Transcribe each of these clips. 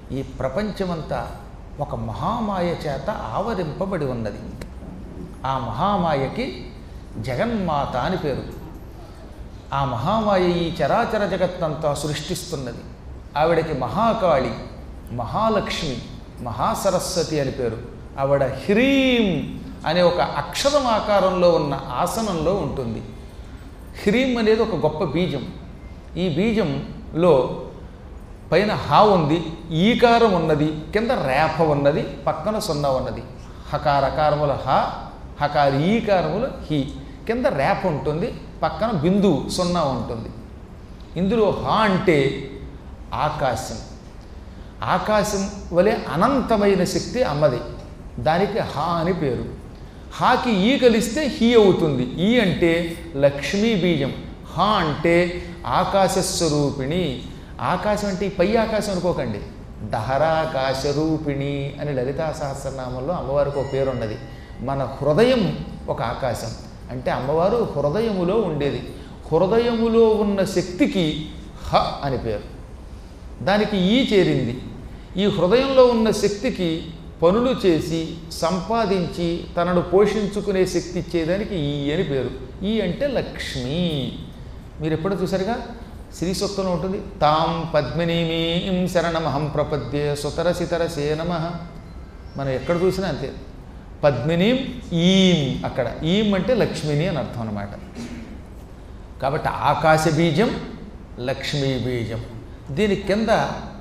ఈ ప్రపంచమంతా ఒక మహామాయ చేత ఆవరింపబడి ఉన్నది. ఆ మహామాయకి జగన్మాత అని పేరు. ఆ మహామాయ ఈ చరాచర జగత్తంతా సృష్టిస్తున్నది. ఆవిడకి మహాకాళి, మహాలక్ష్మి, మహాసరస్వతి అని పేరు. ఆవిడ హ్రీం అనే ఒక అక్షరం ఆకారంలో ఉన్న ఆసనంలో ఉంటుంది. హ్రీం అనేది ఒక గొప్ప బీజం. ఈ బీజంలో పైన హా ఉంది, ఈకారం ఉన్నది, కింద రేఫ ఉన్నది, పక్కన సున్నా ఉన్నది. హకారకారముల హ, హకార ఈకారములు హి, కింద రేప ఉంటుంది, పక్కన బిందువు సున్నా ఉంటుంది. ఇందులో హ అంటే ఆకాశం. ఆకాశం వలె అనంతమైన శక్తి అమ్మది. దానికి హ అని పేరు. హాకి ఈ కలిస్తే హీ అవుతుంది. ఈ అంటే లక్ష్మీ బీజం. హ అంటే ఆకాశస్వరూపిణి. ఆకాశం అంటే ఈ పై ఆకాశం అనుకోకండి. దహరాకాశరూపిణి అని లలితా సహస్రనామంలో అమ్మవారికి ఒక పేరు ఉన్నది. మన హృదయం ఒక ఆకాశం. అంటే అమ్మవారు హృదయములో ఉండేది. హృదయములో ఉన్న శక్తికి హ అని పేరు. దానికి ఈ చేరింది. ఈ హృదయంలో ఉన్న శక్తికి పనులు చేసి సంపాదించి తనను పోషించుకునే శక్తి ఇచ్చేదానికి ఈ అని పేరు. ఈ అంటే లక్ష్మి. మీరు ఎప్పుడు చూసారుగా, శ్రీ సూక్తంలో ఉంటుంది, తాం పద్మినీమీం శరణమహం ప్రపద్యే సుతరసితరసే నమః. మనం ఎక్కడ చూసినా అంతే. పద్మినీం ఈం, అక్కడ ఈం అంటే లక్ష్మిని అని అర్థం అన్నమాట. కాబట్టి ఆకాశ బీజం, లక్ష్మీ బీజం. దీని కింద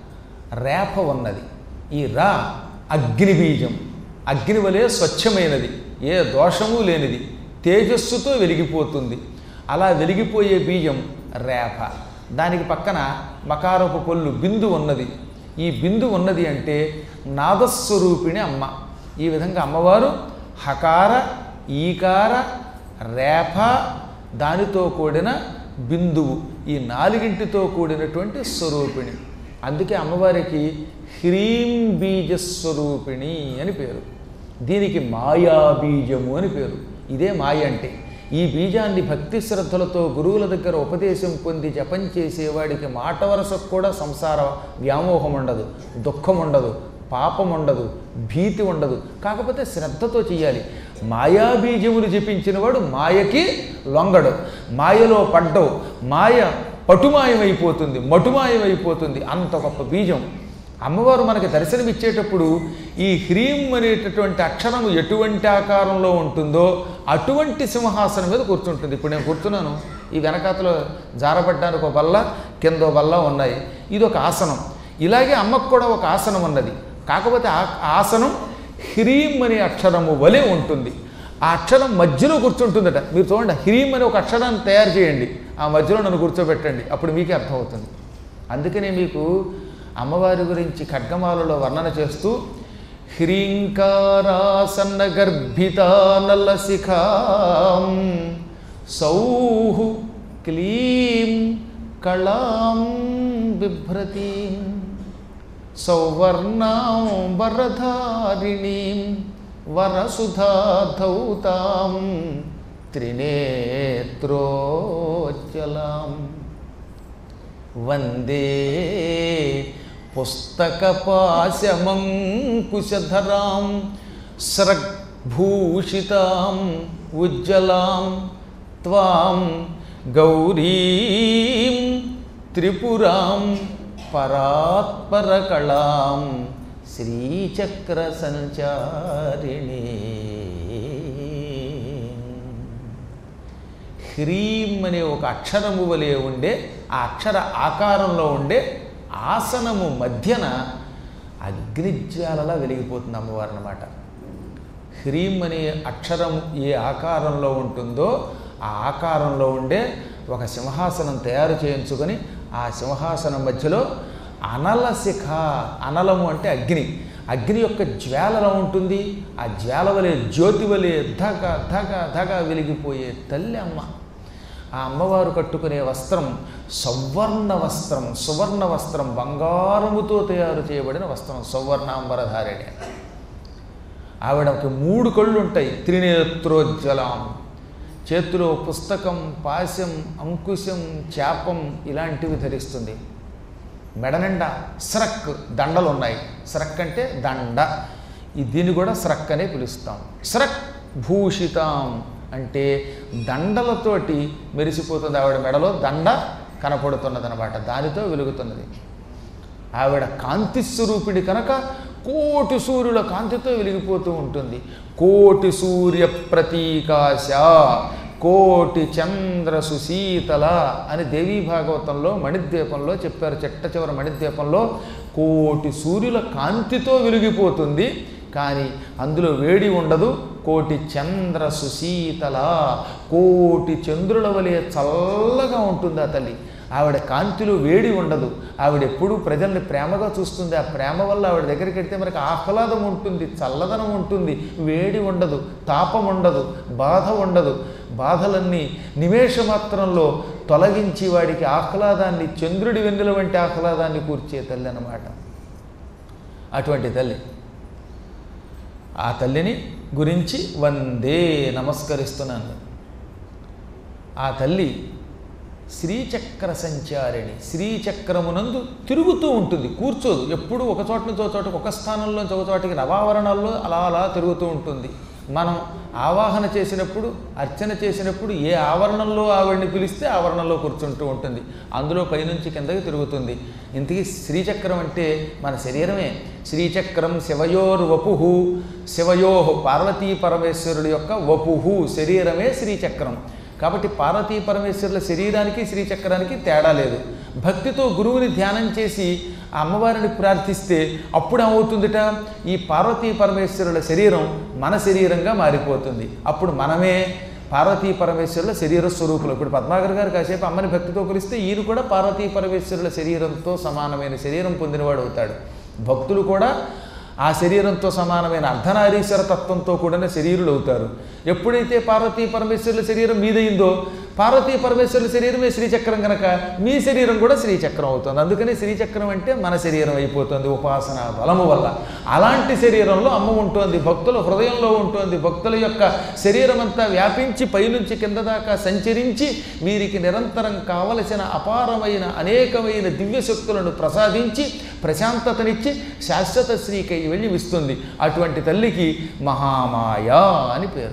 రేప ఉన్నది. ఈ రా అగ్ని బీజం. అగ్ని వలె స్వచ్ఛమైనది, ఏ దోషము లేనిది, తేజస్సుతో వెలిగిపోతుంది. అలా వెలిగిపోయే బీజం రేప. దానికి పక్కన మకారపు పొల్లు బిందు ఉన్నది. ఈ బిందు ఉన్నది అంటే నాదస్వరూపిణి అమ్మ. ఈ విధంగా అమ్మవారు హకార, ఈకార, రేఫ, దానితో కూడిన బిందువు, ఈ నాలుగింటితో కూడినటువంటి స్వరూపిణి. అందుకే అమ్మవారికి హ్రీం బీజస్వరూపిణి అని పేరు. దీనికి మాయాబీజము అని పేరు. ఇదే మాయ అంటే. ఈ బీజాన్ని భక్తి శ్రద్ధలతో గురువుల దగ్గర ఉపదేశం పొంది జపం చేసేవాడికి మాట వరసకు కూడా సంసార వ్యామోహం ఉండదు, దుఃఖం ఉండదు, పాపం ఉండదు, భీతి ఉండదు. కాకపోతే శ్రద్ధతో చెయ్యాలి. మాయాబీజములు జపించిన వాడు మాయకి లొంగడు. మాయలో పడ్డవు, మాయ పటుమాయమైపోతుంది, మటుమాయమైపోతుంది. అంత గొప్ప బీజం. అమ్మవారు మనకి దర్శనమిచ్చేటప్పుడు ఈ హ్రీం అనేటటువంటి అక్షరము ఎటువంటి ఆకారంలో ఉంటుందో అటువంటి సింహాసనం మీద కూర్చుంటుంది. ఇప్పుడు నేను కూర్చున్నాను, ఈ వెనకాతలో జారబడ్డానికి ఒక బల్ల, కింద బల్ల ఉన్నాయి. ఇది ఒక ఆసనం. ఇలాగే అమ్మకు కూడా ఒక ఆసనం ఉన్నది. కాకపోతే ఆ ఆసనం హ్రీం అనే అక్షరము వలె ఉంటుంది. ఆ అక్షరం మధ్యలో కూర్చుంటుందట. మీరు చూడండి, హ్రీం అనే ఒక అక్షరాన్ని తయారు చేయండి, ఆ మధ్యలో నన్ను కూర్చోబెట్టండి, అప్పుడు మీకే అర్థమవుతుంది. అందుకనే మీకు అమ్మవారి గురించి ఖడ్గమాలలో వర్ణన చేస్తూ హ్రీంకారాసన్న గర్భితానలశిఖాం సౌః క్లీం కళాం బిభ్రతీం సౌవర్ణాం వరధారిణీం వరసుధాధౌతాం త్రినేత్రోజ్వలాం వందే పుస్తకపాశమంకుశధరాం స్రగ్భూషితాం ఉజ్జలాం త్వాం గౌరీం త్రిపురాం పరాత్పరకళాం శ్రీచక్ర సంచారిణీ. హ్రీం అనే ఒక అక్షరము వలె ఉండే, ఆ అక్షర ఆకారంలో ఉండే ఆసనము మధ్యన అగ్నిజ్వాలలా వెలిగిపోతుంది అమ్మవారు అన్నమాట. హ్రీం అనే అక్షరం ఏ ఆకారంలో ఉంటుందో ఆ ఆకారంలో ఉండే ఒక సింహాసనం తయారు చేయించుకొని ఆ సింహాసనం మధ్యలో అనలశిఖ, అనలము అంటే అగ్ని, అగ్ని యొక్క జ్వాలలో ఉంటుంది. ఆ జ్వాల వలె జ్యోతి వలె ధగ ధగ ధగ వెలిగిపోయే తల్లి అమ్మ. ఆ అమ్మవారు కట్టుకునే వస్త్రం సౌవర్ణ వస్త్రం, సువర్ణ వస్త్రం, బంగారముతో తయారు చేయబడిన వస్త్రం, సౌవర్ణాంబరధారిణి. ఆవిడకి 3 కళ్ళు ఉంటాయి, త్రినేత్రోజ్వలాం. చేతిలో పుస్తకం, పాశం, అంకుశం, చాపం ఇలాంటివి ధరిస్తుంది. మెడ నిండా స్రక్ దండలు ఉన్నాయి. స్రక్ అంటే దండ. దీన్ని కూడా స్రక్ అనే పిలుస్తాం. స్రక్ భూషితాం అంటే దండలతోటి మెరిసిపోతుంది. ఆవిడ మెడలో దండ కనపడుతున్నదనమాట, దానితో వెలుగుతున్నది. ఆవిడ కాంతి స్వరూపిణి కనుక కోటి సూర్యుల కాంతితో వెలిగిపోతూ ఉంటుంది. కోటి సూర్య ప్రతీకాశ కోటి చంద్ర సుశీతల అని దేవీ భాగవతంలో మణిద్వీపంలో చెప్పారు. చిట్ట చివరి మణిద్వీపంలో కోటి సూర్యుల కాంతితో వెలిగిపోతుంది, కానీ అందులో వేడి ఉండదు. కోటి చంద్ర సుశీతల కోటి చంద్రుల వలె చల్లగా ఉంటుంది ఆ తల్లి. ఆవిడ కాంతిలో వేడి ఉండదు. ఆవిడ ఎప్పుడూ ప్రజల్ని ప్రేమగా చూస్తుంది. ఆ ప్రేమ వల్ల ఆవిడ దగ్గరికి వెళ్తే మనకు ఆహ్లాదం ఉంటుంది, చల్లదనం ఉంటుంది, వేడి ఉండదు, తాపం ఉండదు, బాధ ఉండదు. బాధలన్నీ నిమేషమాత్రంలో తొలగించి వాడికి ఆహ్లాదాన్ని, చంద్రుడి వెన్నెల వంటి ఆహ్లాదాన్ని కూర్చే తల్లి అన్నమాట. అటువంటి తల్లి. ఆ తల్లిని గురించి వందే నమస్కరిస్తున్నాను. ఆ తల్లి శ్రీచక్ర సంచారిణి. శ్రీచక్రమునందు తిరుగుతూ ఉంటుంది, కూర్చోదు. ఎప్పుడు ఒక చోట నుంచి ఒక చోటకి, ఒక స్థానంలోంచి ఒక చోటకి నవావరణాల్లో అలా అలా తిరుగుతూ ఉంటుంది. మనం ఆవాహన చేసినప్పుడు, అర్చన చేసినప్పుడు ఏ ఆవరణంలో ఆవిడ్ని పిలిస్తే ఆవరణంలో కూర్చుంటూ ఉంటుంది. అందులో పైనుంచి కిందకి తిరుగుతుంది. ఇంతకీ శ్రీచక్రం అంటే మన శరీరమే. శ్రీచక్రం శివయోర్ వపుహు. శివయోహు పార్వతీ పరమేశ్వరుడు యొక్క వపుహు శరీరమే శ్రీచక్రం. కాబట్టి పార్వతీ పరమేశ్వరుల శరీరానికి శ్రీచక్రానికి తేడా లేదు. భక్తితో గురువుని ధ్యానం చేసి ఆ అమ్మవారిని ప్రార్థిస్తే అప్పుడు ఏమవుతుందిట, ఈ పార్వతీ పరమేశ్వరుల శరీరం మన శరీరంగా మారిపోతుంది. అప్పుడు మనమే పార్వతీ పరమేశ్వరుల శరీర స్వరూపులు. ఇప్పుడు పద్మాకర్ గారు కాసేపు అమ్మని భక్తితో కొలిస్తే ఈయన కూడా పార్వతీ పరమేశ్వరుల శరీరంతో సమానమైన శరీరం పొందినవాడు అవుతాడు. భక్తులు కూడా ఆ శరీరంతో సమానమైన అర్ధనారీశ్వర తత్వంతో కూడిన శరీరులు అవుతారు. ఎప్పుడైతే పార్వతీ పరమేశ్వరుల శరీరం మీదయిందో పార్వతీ పరమేశ్వరుల శరీరమే శ్రీచక్రం కనుక మీ శరీరం కూడా శ్రీచక్రం అవుతుంది. అందుకని శ్రీచక్రం అంటే మన శరీరం అయిపోతుంది ఉపాసన బలము వల్ల. అలాంటి శరీరంలో అమ్మ ఉంటుంది, భక్తుల హృదయంలో ఉంటుంది. భక్తుల యొక్క శరీరం అంతా వ్యాపించి పైనుంచి కింద దాకా సంచరించి వీరికి నిరంతరం కావలసిన అపారమైన అనేకమైన దివ్యశక్తులను ప్రసాదించి ప్రశాంతతనిచ్చి శాశ్వత శ్రీకై వెళ్ళి ఇస్తుంది. అటువంటి తల్లికి మహామాయ అని పేరు.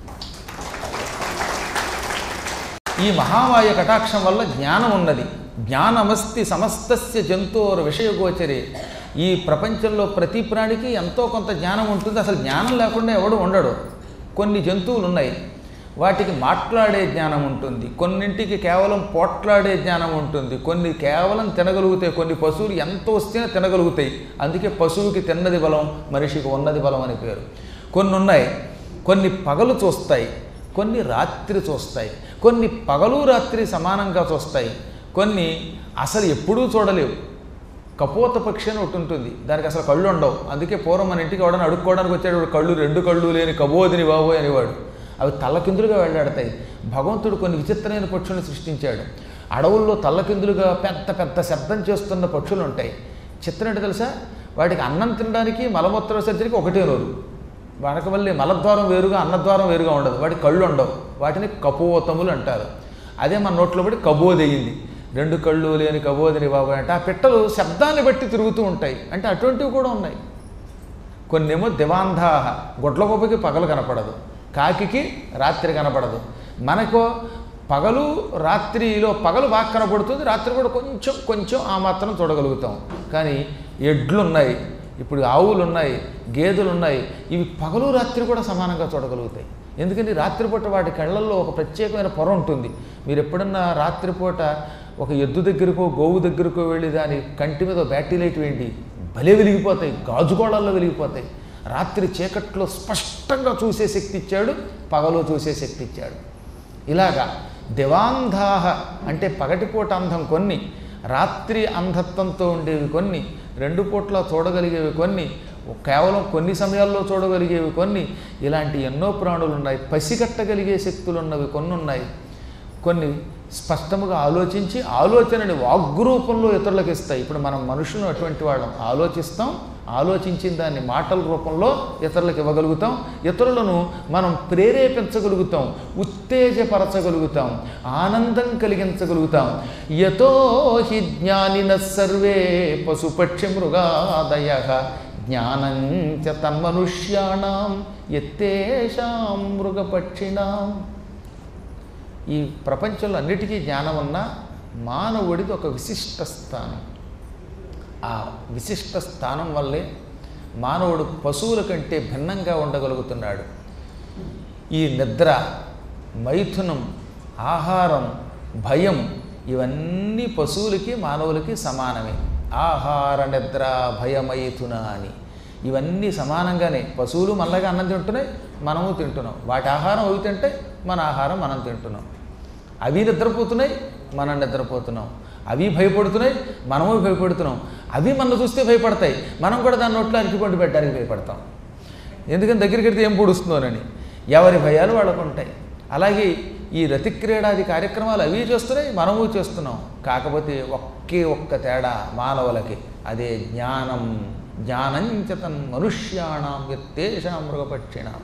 ఈ మహామాయ కటాక్షం వల్ల జ్ఞానం ఉన్నది. జ్ఞానమస్తి సమస్తస్య జంతోర్ విషయగోచరే. ఈ ప్రపంచంలో ప్రతి ప్రాణికి ఎంతో కొంత జ్ఞానం ఉంటుంది. అసలు జ్ఞానం లేకుండా ఎవడు ఉండడు. కొన్ని జంతువులు ఉన్నాయి, వాటికి మాట్లాడే జ్ఞానం ఉంటుంది. కొన్నింటికి కేవలం పోట్లాడే జ్ఞానం ఉంటుంది. కొన్ని కేవలం తినగలుగుతాయి. కొన్ని పశువులు ఎంత వస్తేనే తినగలుగుతాయి. అందుకే పశువుకి తిన్నది బలం, మనిషికి ఉన్నది బలం అని పేరు. కొన్ని ఉన్నాయి, కొన్ని పగలు చూస్తాయి, కొన్ని రాత్రి చూస్తాయి. కొన్ని పగలు రాత్రి సమానంగా చూస్తాయి. కొన్ని అసలు ఎప్పుడూ చూడలేవు. కపోత పక్షి అని ఒకటి ఉంటుంది, దానికి అసలు కళ్ళు ఉండవు. అందుకే పూర్వం మన ఇంటికి ఎవడన్నా అడుక్కోవడానికి వచ్చాడు, కళ్ళు రెండు కళ్ళు లేని కబోదిని బాబోయ్ అనేవాడు. అవి తల్లకిందులుగా వెళ్ళాడతాయి. భగవంతుడు కొన్ని విచిత్రమైన పక్షులను సృష్టించాడు. అడవుల్లో తల్లకిందులుగా పెద్ద పెద్ద శబ్దం చేస్తున్న పక్షులు ఉంటాయి. చిత్రం ఏంటో తెలుసా, వాటికి అన్నం తినడానికి మలమూత్ర విసర్జనకి ఒకటే నోరు. వాటికి మళ్ళీ మలద్వారం వేరుగా అన్నద్వారం వేరుగా ఉండదు. వాటికి కళ్ళు ఉండవు. వాటిని కపోతములు అంటారు. అదే మన నోట్లో పడి కబోదయ్యింది. రెండు కళ్ళు లేని కబోదిని బాబు అంటే ఆ పిట్టలు శబ్దాన్ని బట్టి తిరుగుతూ ఉంటాయి. అంటే అటువంటివి కూడా ఉన్నాయి. కొన్నేమో దివాంధాహ, గొడ్ల గొప్పకి పగలు కనపడదు, కాకికి రాత్రి కనపడదు. మనకు పగలు రాత్రిలో పగలు బాగా కనపడుతుంది, రాత్రి కూడా కొంచెం కొంచెం ఆ మాత్రం చూడగలుగుతాం. కానీ ఎడ్లు ఉన్నాయి, ఇప్పుడు ఆవులు ఉన్నాయి, గేదెలు ఉన్నాయి. ఇవి పగలు రాత్రి కూడా సమానంగా చూడగలుగుతాయి. ఎందుకంటే రాత్రిపూట వాటి కళ్ళల్లో ఒక ప్రత్యేకమైన పొర ఉంటుంది. మీరు ఎప్పుడన్నా రాత్రిపూట ఒక ఎద్దు దగ్గరకో గోవు దగ్గరకో వెళ్ళి దాని కంటి మీద బ్యాటరీ లైట్ వేయండి, భలే వెలిగిపోతాయి, గాజుగోళాల్లో వెలిగిపోతాయి. రాత్రి చీకట్లో స్పష్టంగా చూసే శక్తి ఇచ్చాడు, పగలు చూసే శక్తి ఇచ్చాడు. ఇలాగా దివాంధాహ అంటే పగటిపూట అంధం కొన్ని, రాత్రి అంధత్వంతో ఉండేవి కొన్ని, రెండు పూట్ల చూడగలిగేవి కొన్ని, కేవలం కొన్ని సమయాల్లో చూడగలిగేవి కొన్ని. ఇలాంటి ఎన్నో ప్రాణులు ఉన్నాయి. పసిగట్టగలిగే శక్తులు ఉన్నవి కొన్ని ఉన్నాయి. కొన్ని స్పష్టముగా ఆలోచించి ఆలోచనని వాగ్రూపంలో ఇతరులకు ఇస్తాయి. ఇప్పుడు మనం మనుషులను అటువంటి వాళ్ళం, ఆలోచిస్తాం, ఆలోచించిన దాన్ని మాటల రూపంలో ఇతరులకు ఇవ్వగలుగుతాం, ఇతరులను మనం ప్రేరేపించగలుగుతాం, ఉత్తేజపరచగలుగుతాం, ఆనందం కలిగించగలుగుతాం. యతో హి జ్ఞానినః సర్వే పశుపక్షి మృగాదయః జ్ఞానం చ తన్మనుష్యాణం యత్తేషాం మృగపక్షిణాం. ఈ ప్రపంచంలో అన్నిటికీ జ్ఞానం ఉన్న మానవుడికి ఒక విశిష్ట స్థానం. ఆ విశిష్ట స్థానం వల్లే మానవుడు పశువుల కంటే భిన్నంగా ఉండగలుగుతున్నాడు. ఈ నిద్ర, మైథునం, ఆహారం, భయం ఇవన్నీ పశువులకి మానవులకి సమానమే. ఆహార, నిద్ర, భయమైథున అని ఇవన్నీ సమానంగానే. పశువులు మళ్ళగా అన్నం తింటున్నాయి, మనము తింటున్నాం. వాటి ఆహారం అవి తింటే మన ఆహారం మనం తింటున్నాం. అవి నిద్రపోతున్నాయి, మనం నిద్రపోతున్నాం. అవి భయపడుతున్నాయి, మనము భయపడుతున్నాం. అవి మనం చూస్తే భయపడతాయి, మనం కూడా దాని నోట్లో అరటిపండు పెట్టడానికి భయపడతాం. ఎందుకని దగ్గరికి వెళ్తే ఏం పొడుస్తుందోనని. ఎవరి భయాలు వాళ్ళకు ఉంటాయి. అలాగే ఈ రతిక్రీడాది కార్యక్రమాలు అవి చేస్తున్నాయి, మనము చేస్తున్నాం. కాకపోతే ఒక్క తేడా మానవులకి, అదే జ్ఞానం. జ్ఞానంచతం మనుష్యాణం యత్తేషాం మృగపక్షిణాం.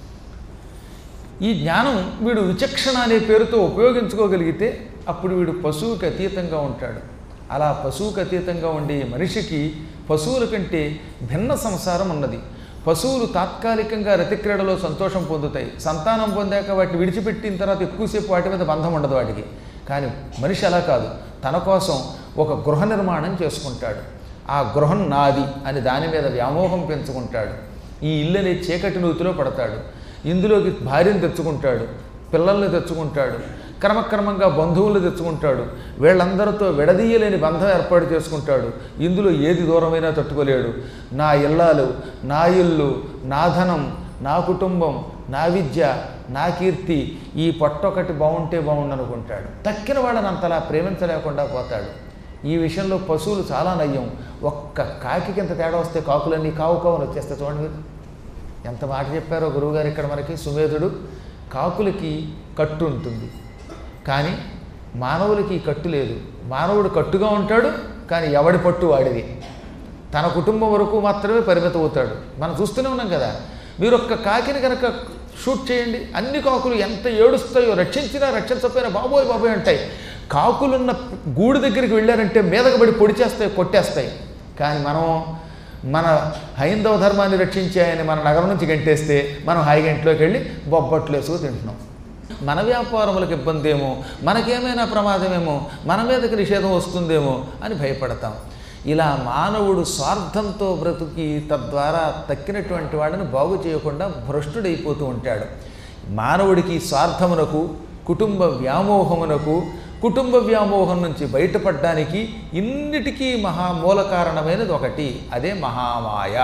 ఈ జ్ఞానం వీడు విచక్షణ అనే పేరుతో ఉపయోగించుకోగలిగితే అప్పుడు వీడు పశువుకి అతీతంగా ఉంటాడు. అలా పశువుకి అతీతంగా ఉండే మనిషికి పశువుల కంటే భిన్న సంసారం ఉన్నది. పశువులు తాత్కాలికంగా రతిక్రీడలో సంతోషం పొందుతాయి. సంతానం పొందాక వాటిని విడిచిపెట్టిన తర్వాత ఎక్కువసేపు వాటి మీద బంధం ఉండదు వాటికి. కానీ మనిషి అలా కాదు, తన కోసం ఒక గృహ నిర్మాణం చేసుకుంటాడు. ఆ గృహం నాది అని దాని మీద వ్యామోహం పెంచుకుంటాడు. ఈ ఇల్లు అనే చీకటి నూతిలో పడతాడు. ఇందులోకి భార్యను తెచ్చుకుంటాడు, పిల్లల్ని తెచ్చుకుంటాడు, క్రమక్రమంగా బంధువులు తెచ్చుకుంటాడు. వీళ్ళందరితో విడదీయలేని బంధం ఏర్పాటు చేసుకుంటాడు. ఇందులో ఏది దూరమైనా తట్టుకోలేడు. నా ఇల్లాలు, నా ఇల్లు, నా ధనం, నా కుటుంబం, నా విద్య, నా కీర్తి, ఈ పొట్టొకటి బాగుంటే బాగుండనుకుంటాడు. తక్కిన వాళ్ళని అంతలా ప్రేమించలేకుండా పోతాడు. ఈ విషయంలో పశువులు చాలా నయ్యం. ఒక్క కాకి కింద తేడా వస్తే కాకులన్నీ కావు కావుని వచ్చేస్తే చూడండి. ఎంత మాట చెప్పారో గురువుగారు ఇక్కడ మనకి. సుమేధుడు, కాకులకి కట్టు ఉంటుంది కానీ మానవులకి కట్టు లేదు. మానవుడు కట్టుగా ఉంటాడు కానీ ఎవడి పట్టు వాడిది. తన కుటుంబం వరకు మాత్రమే పరిమితం అవుతాడు. మనం చూస్తూనే ఉన్నాం కదా. మీరు ఒక్క కాకిని కనుక షూట్ చేయండి, అన్ని కాకులు ఎంత ఏడుస్తాయో, రక్షించినా రక్షించకపోయినా బాబోయ్ బాబోయ్ అంటాయి. కాకులున్న గూడు దగ్గరికి వెళ్ళారంటే మీదకు పడి పొడి చేస్తాయి, కొట్టేస్తాయి. కానీ మనం మన హైందవ ధర్మాన్ని రక్షించాయని మన నగరం నుంచి గంటేస్తే మనం హాయిగా ఇంట్లోకి వెళ్ళి బొబ్బట్లు వేసుకు తింటున్నాం. మన వ్యాపారములకు ఇబ్బంది ఏమో, మనకేమైనా ప్రమాదమేమో, మన మీదకి నిషేధం వస్తుందేమో అని భయపడతాం. ఇలా మానవుడు స్వార్థంతో బ్రతుకి తద్వారా తక్కినటువంటి వాళ్ళని బాగు చేయకుండా భ్రష్టుడైపోతూ ఉంటాడు. మానవుడికి స్వార్థమునకు, కుటుంబ వ్యామోహమునకు, కుటుంబ వ్యామోహం నుంచి బయటపడడానికి ఇన్నిటికీ మహామూల కారణమైనది ఒకటి, అదే మహామాయ.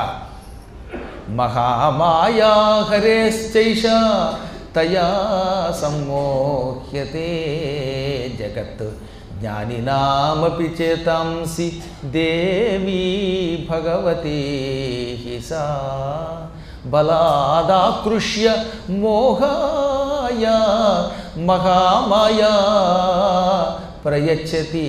మహామాయా హరేశ్చైష తయా సమ్మోహ్యతే జగత్ జ్ఞానినామపి చేతాంసి దేవీ భగవతి సా బలాదాకృష్య మోహాయ మహామాయా ప్రయచ్చతి.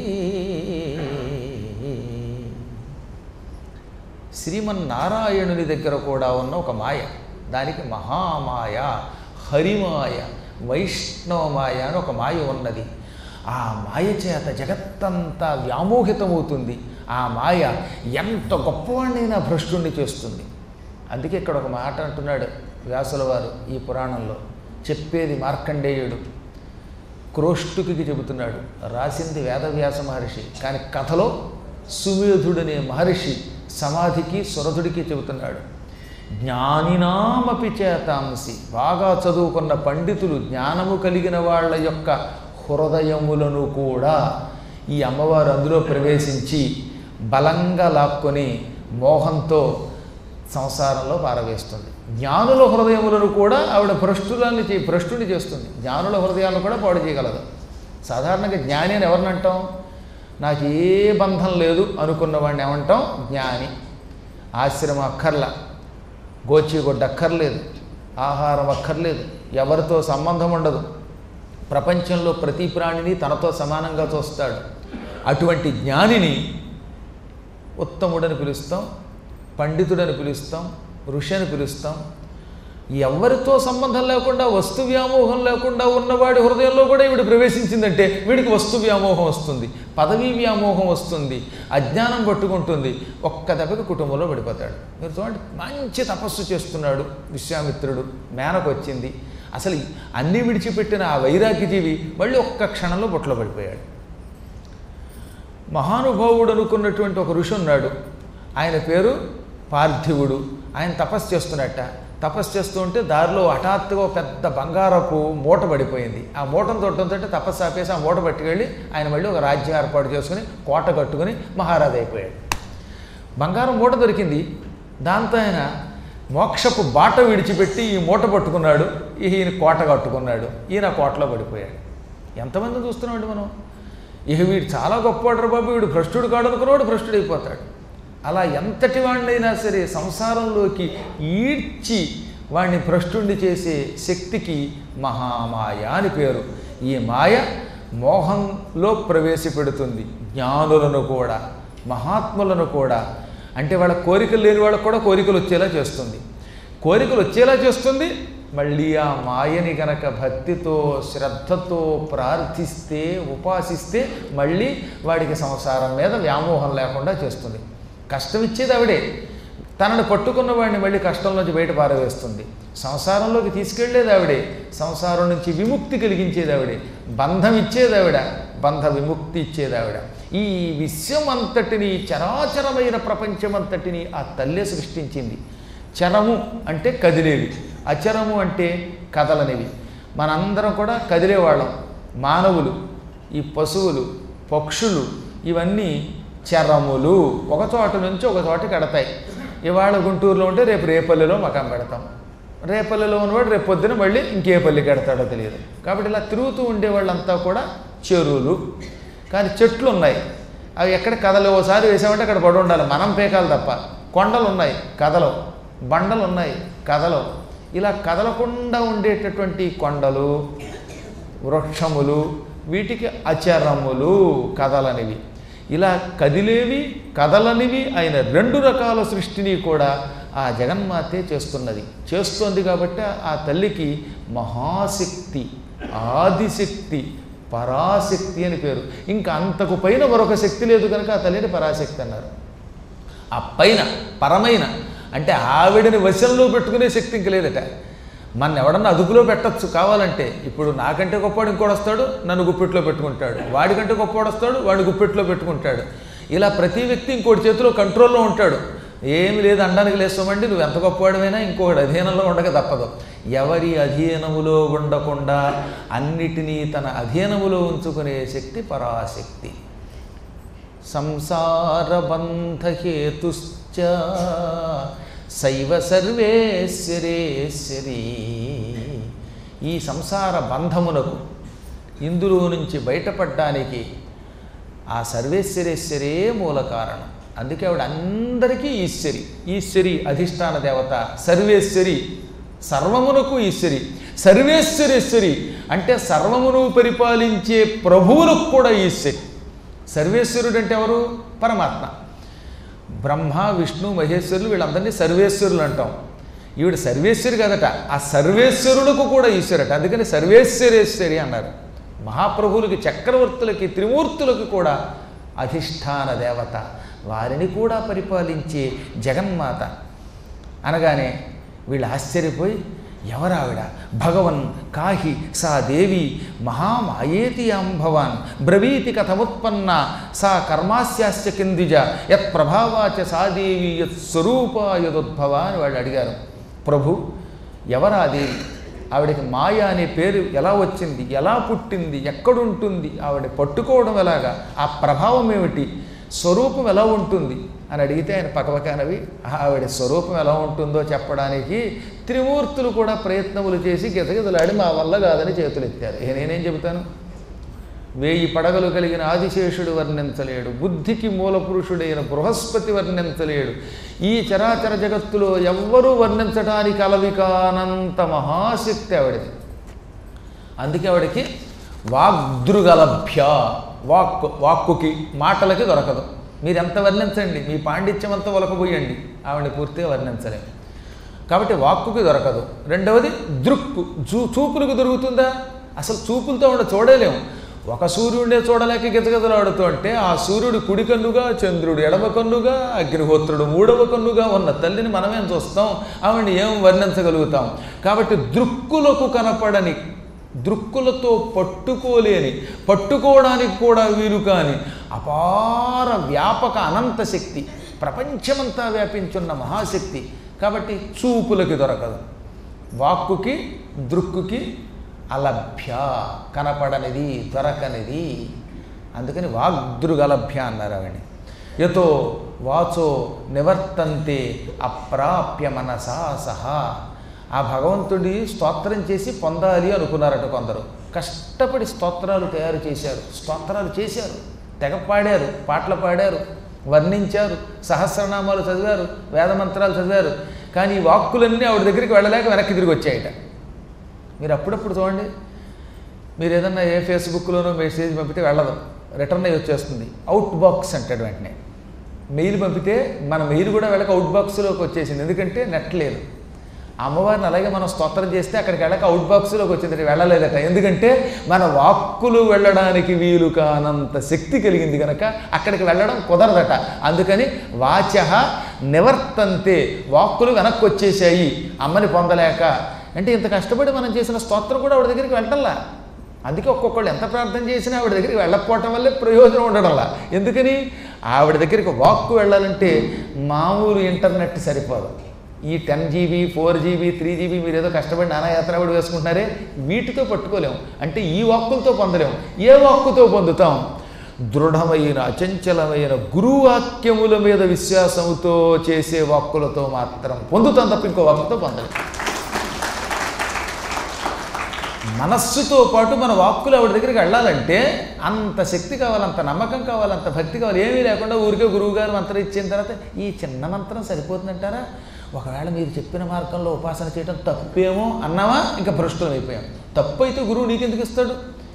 శ్రీమన్నారాయణుని దగ్గర కూడా ఉన్న ఒక మాయ, దానికి మహామాయ, హరిమాయ, వైష్ణవమాయ అని ఒక మాయ ఉన్నది. ఆ మాయ చేత జగత్తంతా వ్యామోహితమవుతుంది. ఆ మాయ ఎంత గొప్పవాడినైనా భ్రష్టుణ్ణి చేస్తుంది. అందుకే ఇక్కడ ఒక మాట అంటున్నాడు వ్యాసుల వారు ఈ పురాణంలో. చెప్పేది మార్కండేయుడు క్రోష్టుకి చెబుతున్నాడు. రాసింది వేదవ్యాస మహర్షి, కానీ కథలో సుమేధుడనే మహర్షి సమాధికి సురధుడికి చెబుతున్నాడు. జ్ఞానినామపి చేతాంసి, బాగా చదువుకున్న పండితులు, జ్ఞానము కలిగిన వాళ్ళ యొక్క హృదయములను కూడా ఈ అమ్మవారు అందులో ప్రవేశించి బలంగా లాక్కొని మోహంతో సంసారంలో పారవేస్తుంది. జ్ఞానుల హృదయములను కూడా ఆవిడ భ్రష్టుని చేస్తుంది. జ్ఞానుల హృదయాలను కూడా పాడు చేయగలదు. సాధారణంగా జ్ఞాని అని ఎవరిని అంటాం? నాకు ఏ బంధం లేదు అనుకున్న వాడిని ఏమంటాం? జ్ఞాని. ఆశ్రమం అక్కర్లా, గోచిగుడ్డ అక్కర్లేదు, ఆహారం అక్కర్లేదు, ఎవరితో సంబంధం ఉండదు, ప్రపంచంలో ప్రతి ప్రాణిని తనతో సమానంగా చూస్తాడు. అటువంటి జ్ఞానిని ఉత్తముడని పిలుస్తాం, పండితుడని పిలుస్తాం, ఋషి అని పిలుస్తాం. ఎవరితో సంబంధం లేకుండా వస్తు వ్యామోహం లేకుండా ఉన్నవాడి హృదయంలో కూడా వీడు ప్రవేశించిందంటే వీడికి వస్తు వ్యామోహం వస్తుంది, పదవీ వ్యామోహం వస్తుంది, అజ్ఞానం పట్టుకుంటుంది. ఒక్క దెబ్బకి కుటుంబంలో పడిపోతాడు. మీరు చూడండి, మంచి తపస్సు చేస్తున్నాడు విశ్వామిత్రుడు, మేనకు వచ్చింది. అసలు అన్నీ విడిచిపెట్టిన ఆ వైరాగ్యజీవి మళ్ళీ ఒక్క క్షణంలో బొట్లో పడిపోయాడు. మహానుభావుడు అనుకున్నటువంటి ఒక ఋషి ఉన్నాడు, ఆయన పేరు పార్థివుడు. ఆయన తపస్సు చేస్తున్నట్ట. తపస్సు చేస్తూ ఉంటే దారిలో హఠాత్తుగా పెద్ద బంగారపు మూట పడిపోయింది. ఆ మూటను తొట్టంతో తపస్సు ఆపేసి ఆ మూట పట్టుకెళ్ళి ఆయన మళ్ళీ ఒక రాజ్యం ఏర్పాటు చేసుకుని కోట కట్టుకుని మహారాజు అయిపోయాడు. బంగారం మూట దొరికింది. దాంతో ఆయన మోక్షపు బాట విడిచిపెట్టి ఈ మూట పట్టుకున్నాడు. ఈయన కోట కట్టుకున్నాడు. ఈయన కోటలో పడిపోయాడు. ఎంతమంది చూస్తున్నామండి మనం. వీడు చాలా గొప్పవాడు బాబు, వీడు భ్రష్టుడు కాడు అనుకున్నవాడు భ్రష్టుడైపోతాడు. అలా ఎంతటి వాడినైనా సరే సంసారంలోకి ఈడ్చి వాడిని భ్రష్టుణ్ణి చేసే శక్తికి మహామాయ అని పేరు. ఈ మాయ మోహంలో ప్రవేశపెడుతుంది జ్ఞానులను కూడా, మహాత్ములను కూడా. అంటే వాళ్ళ కోరికలు లేని వాళ్ళకు కూడా కోరికలు వచ్చేలా చేస్తుంది. కోరికలు వచ్చేలా చేస్తుంది. మళ్ళీ ఆ మాయని గనక భక్తితో శ్రద్ధతో ప్రార్థిస్తే, ఉపాసిస్తే మళ్ళీ వాడికి సంసారం మీద వ్యామోహం లేకుండా చేస్తుంది. కష్టం ఇచ్చేది ఆవిడే. తనను పట్టుకున్న వాడిని మళ్ళీ కష్టంలోంచి బయట పారవేస్తుంది. సంసారంలోకి తీసుకెళ్లేది ఆవిడే. సంసారం నుంచి విముక్తి కలిగించేది ఆవిడే. బంధం ఇచ్చేది ఆవిడ, బంధ విముక్తి ఇచ్చేది ఆవిడ. ఈ విశ్వం అంతటిని, చరాచరమైన ప్రపంచమంతటిని ఆ తల్లే సృష్టించింది. చరము అంటే కదిలేవి, అచరము అంటే కదలనివి. మనందరం కూడా కదిలేవాళ్ళం. మానవులు, ఈ పశువులు, పక్షులు ఇవన్నీ చరములు. ఒక చోట నుంచి ఒక చోటకి ఎడతాయి. ఇవాళ గుంటూరులో ఉంటే రేపు రేపల్లిలో మకాం పెడతాం. రేపల్లిలో ఉన్నవాడు రేపు పొద్దున మళ్ళీ ఇంకే పల్లికి ఎడతాడో తెలియదు. కాబట్టి ఇలా తిరుగుతూ ఉండేవాళ్ళంతా కూడా చెరువులు. కానీ చెట్లు ఉన్నాయి, అవి ఎక్కడ కదలు. ఓసారి వేసామంటే అక్కడ పడి ఉండాలి, మనం పేకాలి తప్ప. కొండలు ఉన్నాయి, కదలవు. బండలు ఉన్నాయి, కదలవు. ఇలా కదలకుండా ఉండేటటువంటి కొండలు, వృక్షములు, వీటికి అచరములు, కదలనివి. ఇలా కదిలేవి కదలనివి అయిన రెండు రకాల సృష్టిని కూడా ఆ జగన్మాతే చేస్తున్నది. చేస్తోంది కాబట్టి ఆ తల్లికి మహాశక్తి, ఆదిశక్తి, పరాశక్తి అని పేరు. ఇంకా అంతకు పైన మరొక శక్తి లేదు కనుక ఆ తల్లిని పరాశక్తి అన్నారు. ఆ పైన పరమైన అంటే ఆవిడని వశంలో పెట్టుకునే శక్తి ఇంక లేదట. మన ఎవడన్నా అదుపులో పెట్టచ్చు కావాలంటే. ఇప్పుడు నాకంటే గొప్పవాడు ఇంకోటి వస్తాడు, నన్ను గుప్పెట్లో పెట్టుకుంటాడు. వాడికంటే గొప్పవాడు వస్తాడు, వాడు గుప్పెట్లో పెట్టుకుంటాడు. ఇలా ప్రతి వ్యక్తి ఇంకోటి చేతిలో కంట్రోల్లో ఉంటాడు. ఏమి లేదు అనడానికి లేస్తామండి, నువ్వు ఎంత గొప్పవాడివైనా ఇంకొకటి అధీనంలో ఉండక తప్పదు. ఎవరి అధీనములో ఉండకుండా అన్నిటినీ తన అధీనములో ఉంచుకునే శక్తి పరాశక్తి. సంసార బంధహేతుశ్చ శైవ సర్వేశ్వరేశ్వరీ. ఈ సంసార బంధమునకు, ఇందులో నుంచి బయటపడడానికి ఆ సర్వేశ్వరేశ్వరే మూల కారణం. అందుకే ఆవిడ అందరికీ ఈశ్వరి. ఈశ్వరి అధిష్టాన దేవత, సర్వేశ్వరి సర్వమునకు ఈశ్వరి. సర్వేశ్వరేశ్వరి అంటే సర్వమును పరిపాలించే ప్రభువులకు కూడా ఈశ్వరి. సర్వేశ్వరుడు అంటే ఎవరు? పరమాత్మ. బ్రహ్మ, విష్ణు, మహేశ్వరులు వీళ్ళందరినీ సర్వేశ్వరులు అంటాం. ఈవిడ సర్వేశ్వరి కదట, ఆ సర్వేశ్వరులకు కూడా ఈశ్వరట. అందుకని సర్వేశ్వరేశ్వరి అన్నారు. మహాప్రభువులకి, చక్రవర్తులకి, త్రిమూర్తులకు కూడా అధిష్టాన దేవత, వారిని కూడా పరిపాలించే జగన్మాత అనగానే వీళ్ళు ఆశ్చర్యపోయి, ఎవరావిడ? భగవన్ కాహి సా దేవి మహామాయేతి అంభవాన్ బ్రవీతి కథముత్పన్న సా కర్మాస్యాస్య కిందిజ యత్ ప్రభావాచ సా దేవి యత్ స్వరూపా యదుద్భవ అని వాళ్ళు అడిగారు. ప్రభు, ఎవరా దేవి? ఆవిడకి మాయ అనే పేరు ఎలా వచ్చింది? ఎలా పుట్టింది? ఎక్కడుంటుంది? ఆవిడ పట్టుకోవడం ఎలాగా? ఆ ప్రభావం ఏమిటి? స్వరూపం ఎలా ఉంటుంది అని అడిగితే ఆయన పకపకానవి ఆవిడ స్వరూపం ఎలా ఉంటుందో చెప్పడానికి త్రిమూర్తులు కూడా ప్రయత్నములు చేసి గితగితలాడి మా వల్ల కాదని చేతులు ఎత్తారు. నేనేం చెబుతాను? 1000 పడగలు కలిగిన ఆదిశేషుడు వర్ణించలేడు, బుద్ధికి మూల పురుషుడైన బృహస్పతి వర్ణించలేడు. ఈ చరాచర జగత్తులో ఎవ్వరూ వర్ణించడానికి అలవి కానంత మహాశక్తి ఆవిడది. అందుకే ఆవిడకి వాగ్దృగలభ్య, వాక్కుకి మాటలకి దొరకదు. మీరు ఎంత వర్ణించండి, మీ పాండిత్యం అంతా ఒలకపోయండి, ఆవిడని పూర్తిగా వర్ణించలేము. కాబట్టి వాక్కుకి దొరకదు. రెండవది దృక్కు, చూపులకు దొరుకుతుందా? అసలు చూపులతో చూడలేము. ఒక సూర్యుడినే చూడలేక గిజగిజలాడుతూ అంటే ఆ సూర్యుడు కుడి కన్నుగా, చంద్రుడు ఎడమ కన్నుగా, అగ్నిహోత్రుడు మూడవ కన్నుగా ఉన్న తల్లిని మనమేం చూస్తాం, ఆవిడని ఏం వర్ణించగలుగుతాం? కాబట్టి దృక్కులకు కనపడని, దృక్కులతో పట్టుకోలేని, పట్టుకోవడానికి కూడా వీలు కాని అపార వ్యాపక అనంత శక్తి, ప్రపంచమంతా వ్యాపించున్న మహాశక్తి. కాబట్టి చూపులకి దొరకదు. వాక్కుకి దృక్కుకి అలభ్య, కనపడనిది, దొరకనిది. అందుకని వాగ్దృగలభ్య అన్నారు ఆవిడని. యతో వాచో నివర్తంతే అప్రాప్య మనసా సహా. ఆ భగవంతుడి స్తోత్రం చేసి పొందాలి అనుకున్నారట కొందరు. కష్టపడి స్తోత్రాలు తయారు చేశారు, స్తోత్రాలు చేశారు, తెగ పాడారు, పాటలు పాడారు, వర్ణించారు, సహస్రనామాలు చదివారు, వేదమంత్రాలు చదివారు. కానీ ఈ వాక్కులన్నీ ఆవిడ దగ్గరికి వెళ్ళలేక వెనక్కి తిరిగి వచ్చాయట. మీరు అప్పుడప్పుడు చూడండి, మీరు ఏదన్నా ఏ ఫేస్బుక్లోనో మెసేజ్ పంపితే వెళ్ళదు, రిటర్న్ అయ్యి వచ్చేస్తుంది. అవుట్ బాక్స్ అంటాడు వెంటనే. మెయిల్ పంపితే మన మెయిల్ కూడా వెళ్ళక అవుట్ బాక్స్లోకి వచ్చేసింది. ఎందుకంటే నెట్ లేదు. అమ్మవారిని అలాగే మనం స్తోత్రం చేస్తే అక్కడికి వెళ్ళక అవుట్ బాక్స్లోకి వచ్చింది, వెళ్ళలేదట. ఎందుకంటే మన వాక్కులు వెళ్ళడానికి వీలు కానంత శక్తి కలిగింది కనుక అక్కడికి వెళ్ళడం కుదరదట. అందుకని వాచః నివర్తంతే, వాక్కులు వెనక్కి వచ్చేసాయి అమ్మని పొందలేక. అంటే ఇంత కష్టపడి మనం చేసిన స్తోత్రం కూడా ఆవిడ దగ్గరికి వెళ్ళటంలా. అందుకే ఒక్కొక్కళ్ళు ఎంత ప్రార్థన చేసినా ఆవిడ దగ్గరికి వెళ్ళకపోవటం వల్లే ప్రయోజనం ఉండడంలా. ఎందుకని? ఆవిడ దగ్గరికి వాక్కు వెళ్ళాలంటే మామూలు ఇంటర్నెట్ సరిపోదు. ఈ 10 GB 4 GB 3 GB మీరు ఏదో కష్టపడి నానాయాత్రపడి వేసుకుంటున్నారే, వీటితో పట్టుకోలేము. అంటే ఈ వాక్కులతో పొందలేము. ఏ వాక్కుతో పొందుతాం? దృఢమైన అచంచలమైన గురువాక్యముల మీద విశ్వాసముతో చేసే వాక్కులతో మాత్రం పొందుతాం తప్ప ఇంకో వాక్కుతో పొందలేము. మనస్సుతో పాటు మన వాక్కులు ఆవిడ దగ్గరికి వెళ్ళాలంటే అంత శక్తి కావాలి, అంత నమ్మకం కావాలి, అంత భక్తి కావాలి. ఏమీ లేకుండా ఊరికే గురువుగారు మంత్రం ఇచ్చిన తర్వాత ఈ చిన్న మంత్రం సరిపోతుందంటారా? ఒకవేళ మీరు చెప్పిన మార్గంలో ఉపాసన చేయడం తప్పేమో అన్నావా, ఇంకా భ్రష్టులం అయిపోయాం. తప్పు అయితే గురువు నీకెందుకు ఇస్తాడు?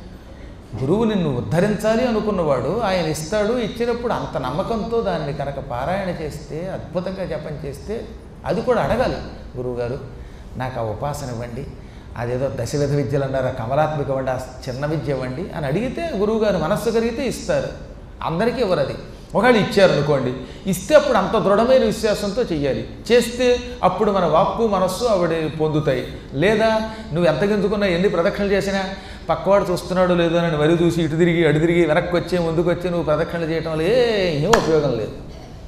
గురువు నిన్ను ఉద్ధరించాలి అనుకున్నవాడు ఆయన ఇస్తాడు. ఇచ్చినప్పుడు అంత నమ్మకంతో దాన్ని కనుక పారాయణ చేస్తే, అద్భుతంగా జపం చేస్తే, అది కూడా అడగాలి. గురువుగారు నాకు ఆ ఉపాసన ఇవ్వండి, అదేదో దశవిధ విద్యలు అన్నారు, కమలాత్మిక ఇవ్వండి, ఆ చిన్న విద్య ఇవ్వండి అని అడిగితే గురువుగారు మనస్సు కలిగితే ఇస్తారు. అందరికీ ఇవ్వరు. అది ఒకవేళ ఇచ్చారనుకోండి, ఇస్తే అప్పుడు అంత దృఢమైన విశ్వాసంతో చెయ్యాలి. చేస్తే అప్పుడు మన వాక్కు మనస్సు ఆవిడ పొందుతాయి. లేదా నువ్వు ఎంత గెంతుకున్నా, ఎన్ని ప్రదక్షిణలు చేసినా పక్కవాడు చూస్తున్నాడు లేదో అని వరి చూసి ఇటు తిరిగి అటు తిరిగి వెనక్కి వచ్చే ముందుకు వచ్చి నువ్వు ప్రదక్షిణలు చేయటం వల్ల ఏం ఉపయోగం లేదు.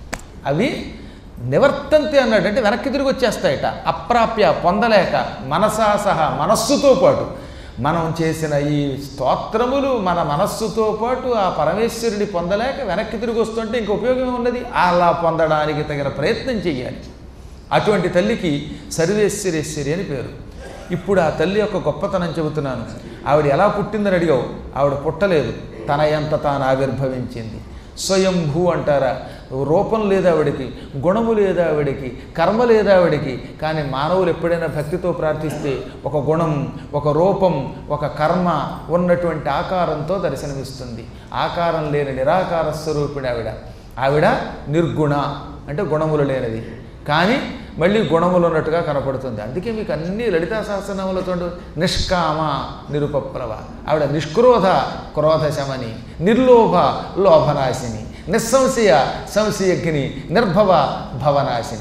అవి నివర్తంతే అన్నాడు, అంటే వెనక్కి తిరిగి వచ్చేస్తాయట. అప్రాప్య, పొందలేక, మనసా సహా, మనస్సుతో పాటు మనం చేసిన ఈ స్తోత్రములు మన మనస్సుతో పాటు ఆ పరమేశ్వరుని పొందలేక వెనక్కి తిరిగి వస్తుంటే ఇంక ఉపయోగం ఉన్నది. అలా పొందడానికి తగిన ప్రయత్నం చెయ్యాలి. అటువంటి తల్లికి సర్వేశ్వరేశ్వరి అని పేరు. ఇప్పుడు ఆ తల్లి యొక్క గొప్పతనం చెబుతున్నాను. ఆవిడ ఎలా పుట్టిందని అడిగావు, ఆవిడ పుట్టలేదు, తన ఎంత తాను ఆవిర్భవించింది. స్వయంభూ అంటారా? రూపం లేదా ఆవిడికి, గుణము లేదా ఆవిడికి, కర్మ లేదా ఆవిడికి. కానీ మానవులు ఎప్పుడైనా భక్తితో ప్రార్థిస్తే ఒక గుణం, ఒక రూపం, ఒక కర్మ ఉన్నటువంటి ఆకారంతో దర్శనమిస్తుంది. ఆకారం లేని నిరాకార స్వరూపిణి ఆవిడ. ఆవిడ నిర్గుణ అంటే గుణములు లేనిది, కానీ మళ్ళీ గుణములు ఉన్నట్టుగా కనపడుతుంది. అందుకే మీకు అన్ని లలితా సహస్రనామములతో నిష్కామ నిరుపప్లవ, ఆవిడ నిష్క్రోధ క్రోధశమని, నిర్లోభ లోభనాశిని, నిస్సంశయ సంశయజ్ఞిని, నిర్భవ భవనాశిని.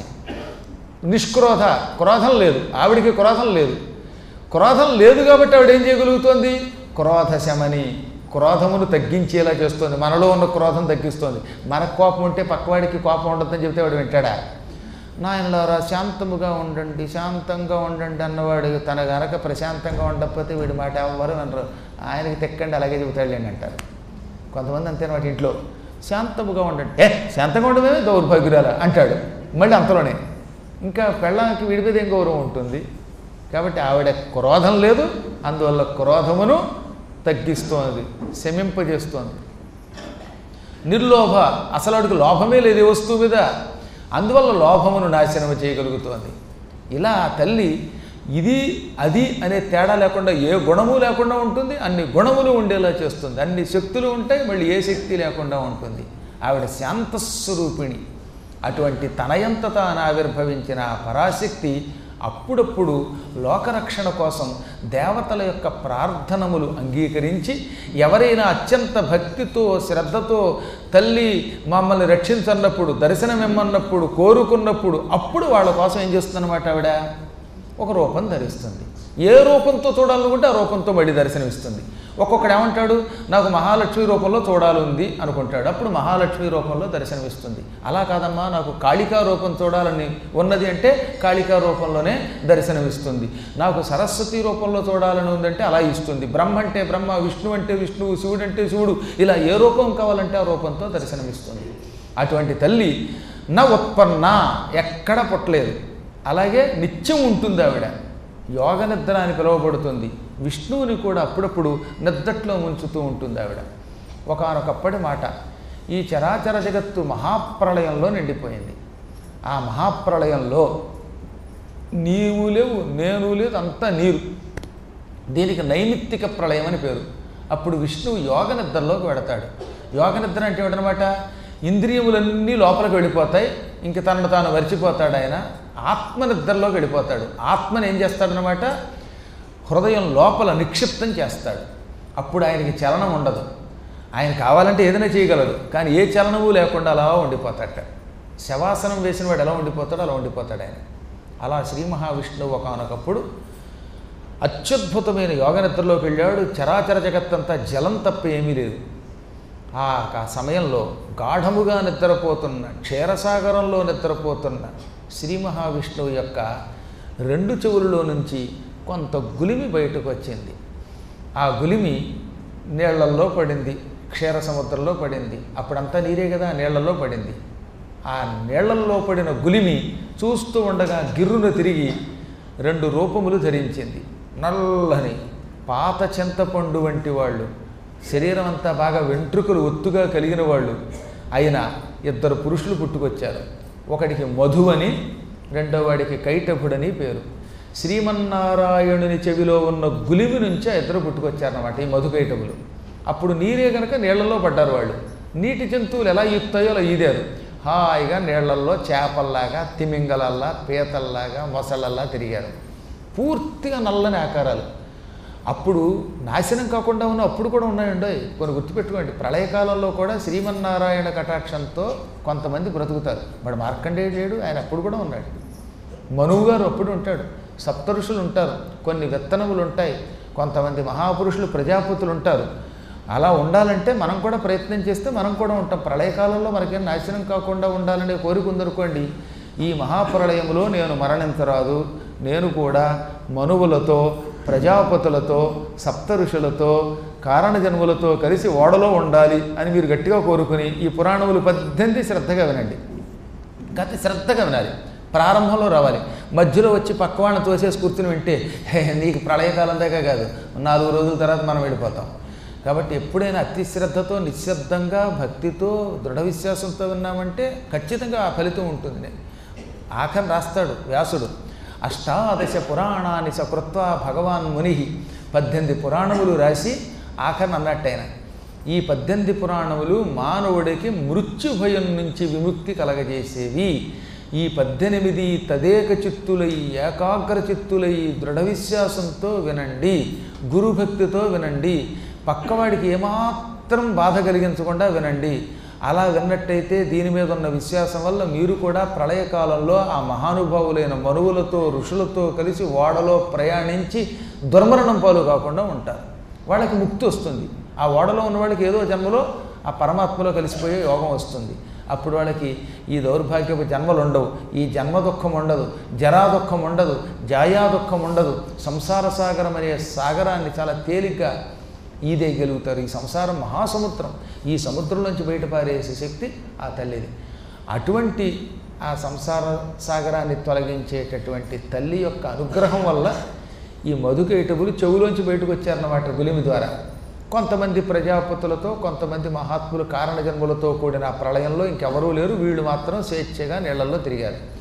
నిష్క్రోధ, క్రోధం లేదు ఆవిడికి, క్రోధం లేదు. క్రోధం లేదు కాబట్టి ఆవిడ ఏం చేయగలుగుతోంది? క్రోధశమని, క్రోధమును తగ్గించేలా చేస్తుంది. మనలో ఉన్న క్రోధం తగ్గిస్తుంది. మనకు కోపం ఉంటే పక్కవాడికి కోపం ఉండదని చెబితే వాడు వింటాడా? నాయనలారా శాంతముగా ఉండండి, శాంతంగా ఉండండి అన్నవాడు తన గనక ప్రశాంతంగా ఉండకపోతే వీడి మాట ఎవరు వినరు. ఆయనకి తెక్కండి అలాగే చెబుతాడులేండి అంటారు కొంతమంది. అంతేనమాట, ఇంట్లో శాంతముగా ఉండండి, శాంతంగా ఉండమే దౌర్భాగ్యురాల అంటాడు. మళ్ళీ అంతలోనే ఇంకా పెళ్ళానికి వీడి మీద ఏం గౌరవం ఉంటుంది. కాబట్టి ఆవిడ క్రోధం లేదు, అందువల్ల క్రోధమును తగ్గిస్తోంది, శమింపజేస్తోంది. నిర్లోభ, అసలు వాడికి లోభమే లేదు ఏ వస్తువు మీద, అందువల్ల లోభమును నాశనము చేయగలుగుతోంది. ఇలా తల్లి ఇది అది అనే తేడా లేకుండా ఏ గుణము లేకుండా ఉంటుంది, అన్ని గుణములు ఉండేలా చేస్తుంది. అన్ని శక్తులు ఉంటాయి, మళ్ళీ ఏ శక్తి లేకుండా ఉంటుంది. ఆవిడ శాంతస్వరూపిణి. అటువంటి తనయంత తాను ఆవిర్భవించిన ఆ పరాశక్తి అప్పుడప్పుడు లోకరక్షణ కోసం దేవతల యొక్క ప్రార్థనములు అంగీకరించి ఎవరైనా అత్యంత భక్తితో శ్రద్ధతో తల్లి మమ్మల్ని రక్షించన్నప్పుడు, దర్శనమిమ్మన్నప్పుడు, కోరుకున్నప్పుడు అప్పుడు వాళ్ళ కోసం ఏం చేస్తుందన్నమాట ఆవిడ ఒక రూపం ధరిస్తుంది. ఏ రూపంతో చూడాలనుకుంటే ఆ రూపంతో మళ్ళీ దర్శనమిస్తుంది. ఒక్కొక్కడు ఏమంటాడు, నాకు మహాలక్ష్మి రూపంలో చూడాలంది అనుకుంటాడు, అప్పుడు మహాలక్ష్మి రూపంలో దర్శనమిస్తుంది. అలా కాదమ్మా నాకు కాళికా రూపం చూడాలని ఉన్నది అంటే కాళికా రూపంలోనే దర్శనమిస్తుంది. నాకు సరస్వతి రూపంలో చూడాలని ఉందంటే అలా ఇస్తుంది. బ్రహ్మ అంటే బ్రహ్మ, విష్ణు అంటే విష్ణువు, శివుడు అంటే శివుడు, ఇలా ఏ రూపం కావాలంటే ఆ రూపంతో దర్శనమిస్తుంది. అటువంటి తల్లి నా ఉత్పన్న, ఎక్కడ పుట్టలేదు, అలాగే నిత్యం ఉంటుంది. ఆవిడ యోగ నిద్ర అని పిలువబడుతుంది. విష్ణువుని కూడా అప్పుడప్పుడు నిద్రట్లో ముంచుతూ ఉంటుంది ఆవిడ. ఒకానొకప్పటి మాట, ఈ చరాచర జగత్తు మహాప్రళయంలో నిండిపోయింది. ఆ మహాప్రళయంలో నీవు లేవు, నేను లేదు, అంతా నీరు. దీనికి నైమిత్తిక ప్రళయం అని పేరు. అప్పుడు విష్ణువు యోగ నిద్రలోకి వెడతాడు. యోగ నిద్ర అంటే ఏమిటనమాట, ఇంద్రియములన్నీ లోపలికి వెళ్ళిపోతాయి, ఇంక తనను తాను మరిచిపోతాడు. ఆయన ఆత్మనిద్రలోకి వెళ్ళిపోతాడు. ఆత్మని ఏం చేస్తాడనమాట, హృదయం లోపల నిక్షిప్తం చేస్తాడు. అప్పుడు ఆయనకి చలనం ఉండదు. ఆయన కావాలంటే ఏదైనా చేయగలడు, కానీ ఏ చలనము లేకుండా అలా ఉండిపోతాడట. శవాసనం వేసిన వాడు ఎలా ఉండిపోతాడో అలా ఉండిపోతాడు ఆయన. అలా శ్రీ మహావిష్ణువు ఒకానొకప్పుడు అత్యద్భుతమైన యోగ నిద్రలోకి వెళ్ళాడు. చరాచర జగత్తంతా జలం తప్ప ఏమీ లేదు. ఆ సమయంలో గాఢముగా నిద్రపోతున్న, క్షీరసాగరంలో నిద్రపోతున్న శ్రీ మహావిష్ణువు యొక్క రెండు చెవులలో నుంచి కొంత గులిమి బయటకు వచ్చింది. ఆ గులిమి నీళ్లల్లో పడింది, క్షీర సముద్రంలో పడింది. అప్పుడంతా నీరే కదా, నీళ్లలో పడింది. ఆ నీళ్లల్లో పడిన గులిమి చూస్తూ ఉండగా గిర్రును తిరిగి రెండు రూపములు ధరించింది. నల్లని పాత చింతపండు వంటి వాళ్ళు, శరీరం అంతా బాగా వెంట్రుకలు ఒత్తుగా కలిగిన వాళ్ళు అయిన ఇద్దరు పురుషులు పుట్టుకొచ్చారు. ఒకడికి మధు అని, రెండో వాడికి కైటభుడని పేరు. శ్రీమన్నారాయణుని చెవిలో ఉన్న గులిమి నుంచి ఆ ఇద్దరు పుట్టుకొచ్చారన్నమాట ఈ మధుకైటములు. అప్పుడు నీరే కనుక నీళ్లలో పడ్డారు వాళ్ళు. నీటి జంతువులు ఎలా ఈదుతాయో అలా ఈదారు. హాయిగా నీళ్లల్లో చేపల్లాగా, తిమింగలల్లా, పీతల్లాగా, మొసళ్ళల్లా తిరిగారు. పూర్తిగా నల్లని ఆకారాలు. అప్పుడు నాశనం కాకుండా ఉన్న అప్పుడు కూడా ఉన్నాయండి. కొన్ని గుర్తుపెట్టుకోండి, ప్రళయకాలంలో కూడా శ్రీమన్నారాయణ కటాక్షంతో కొంతమంది బ్రతుకుతారు. వాడు మార్కండేయుడు, ఆయన అప్పుడు కూడా ఉన్నాడు. మనువు గారు అప్పుడు ఉంటాడు. సప్తఋషులు ఉంటారు, కొన్ని విత్తనములు ఉంటాయి, కొంతమంది మహాపురుషులు ప్రజాపతులు ఉంటారు. అలా ఉండాలంటే మనం కూడా ప్రయత్నం చేస్తే మనం కూడా ఉంటాం. ప్రళయకాలంలో మనకేం నాశనం కాకుండా ఉండాలనే కోరిక ఉందనుకోండి, ఈ మహాప్రళయంలో నేను మరణించరాదు, నేను కూడా మనువులతో, ప్రజాపతులతో, సప్తఋషులతో, కారణజన్ములతో కలిసి ఓడలో ఉండాలి అని మీరు గట్టిగా కోరుకుని ఈ పురాణములు 18 శ్రద్ధగా వినండి. గతి శ్రద్ధగా వినాలి. ప్రారంభంలో రావాలి, మధ్యలో వచ్చి పక్కవాళ్ళని తోసేసి కూర్చుని వింటే నీకు ప్రళయకాలం దాకా కాదు, 4 రోజుల తర్వాత మనం వెళ్ళిపోతాం. కాబట్టి ఎప్పుడైనా అతి శ్రద్ధతో, నిశ్శబ్దంగా, భక్తితో, దృఢ విశ్వాసంతో విన్నామంటే ఖచ్చితంగా ఆ ఫలితం ఉంటుంది. ఆఖరి రాస్తాడు వ్యాసుడు, అష్టాదశ పురాణాన్ని సకృత్వా భగవాన్ ముని. 18 పురాణములు రాసి ఆఖరిని అన్నట్టయిన ఈ 18 పురాణములు మానవుడికి మృత్యు భయం నుంచి విముక్తి కలగజేసేవి. ఈ 18 తదేక చిత్తులై, ఏకాగ్ర చిత్తులై, దృఢ విశ్వాసంతో వినండి, గురుభక్తితో వినండి, పక్కవాడికి ఏమాత్రం బాధ కలిగించకుండా వినండి. అలా విన్నట్టయితే దీని మీద ఉన్న విశ్వాసం వల్ల మీరు కూడా ప్రళయకాలంలో ఆ మహానుభావులైన మనువులతో, ఋషులతో కలిసి ఓడలో ప్రయాణించి దుర్మరణం పాలు కాకుండా ఉంటారు. వాళ్ళకి ముక్తి వస్తుంది. ఆ ఓడలో ఉన్న వాళ్ళకి ఏదో జన్మలో ఆ పరమాత్మలో కలిసిపోయే యోగం వస్తుంది. అప్పుడు వాళ్ళకి ఈ దౌర్భాగ్యపు జన్మలు ఉండవు, ఈ జన్మ దుఃఖం ఉండదు, జరా దుఃఖం ఉండదు, జాయా దుఃఖం ఉండదు. సంసార సాగరం అనే సాగరాన్ని చాలా తేలిగ్గా ఈదేయగలుగుతారు. ఈ సంసారం మహాసముద్రం, ఈ సముద్రంలోంచి బయటపారేసే శక్తి ఆ తల్లిది. అటువంటి ఆ సంసార సాగరాన్ని తొలగించేటటువంటి తల్లి యొక్క అనుగ్రహం వల్ల ఈ మధుకైటవులు చెవులోంచి బయటకు వచ్చారన్నమాట గులిమి ద్వారా. కొంతమంది ప్రజాపతులతో, కొంతమంది మహాత్ములు కారణజన్ములతో కూడిన ఆ ప్రళయంలో ఇంకెవరూ లేరు. వీళ్ళు మాత్రం స్వేచ్ఛగా నీళ్లలో తిరిగారు.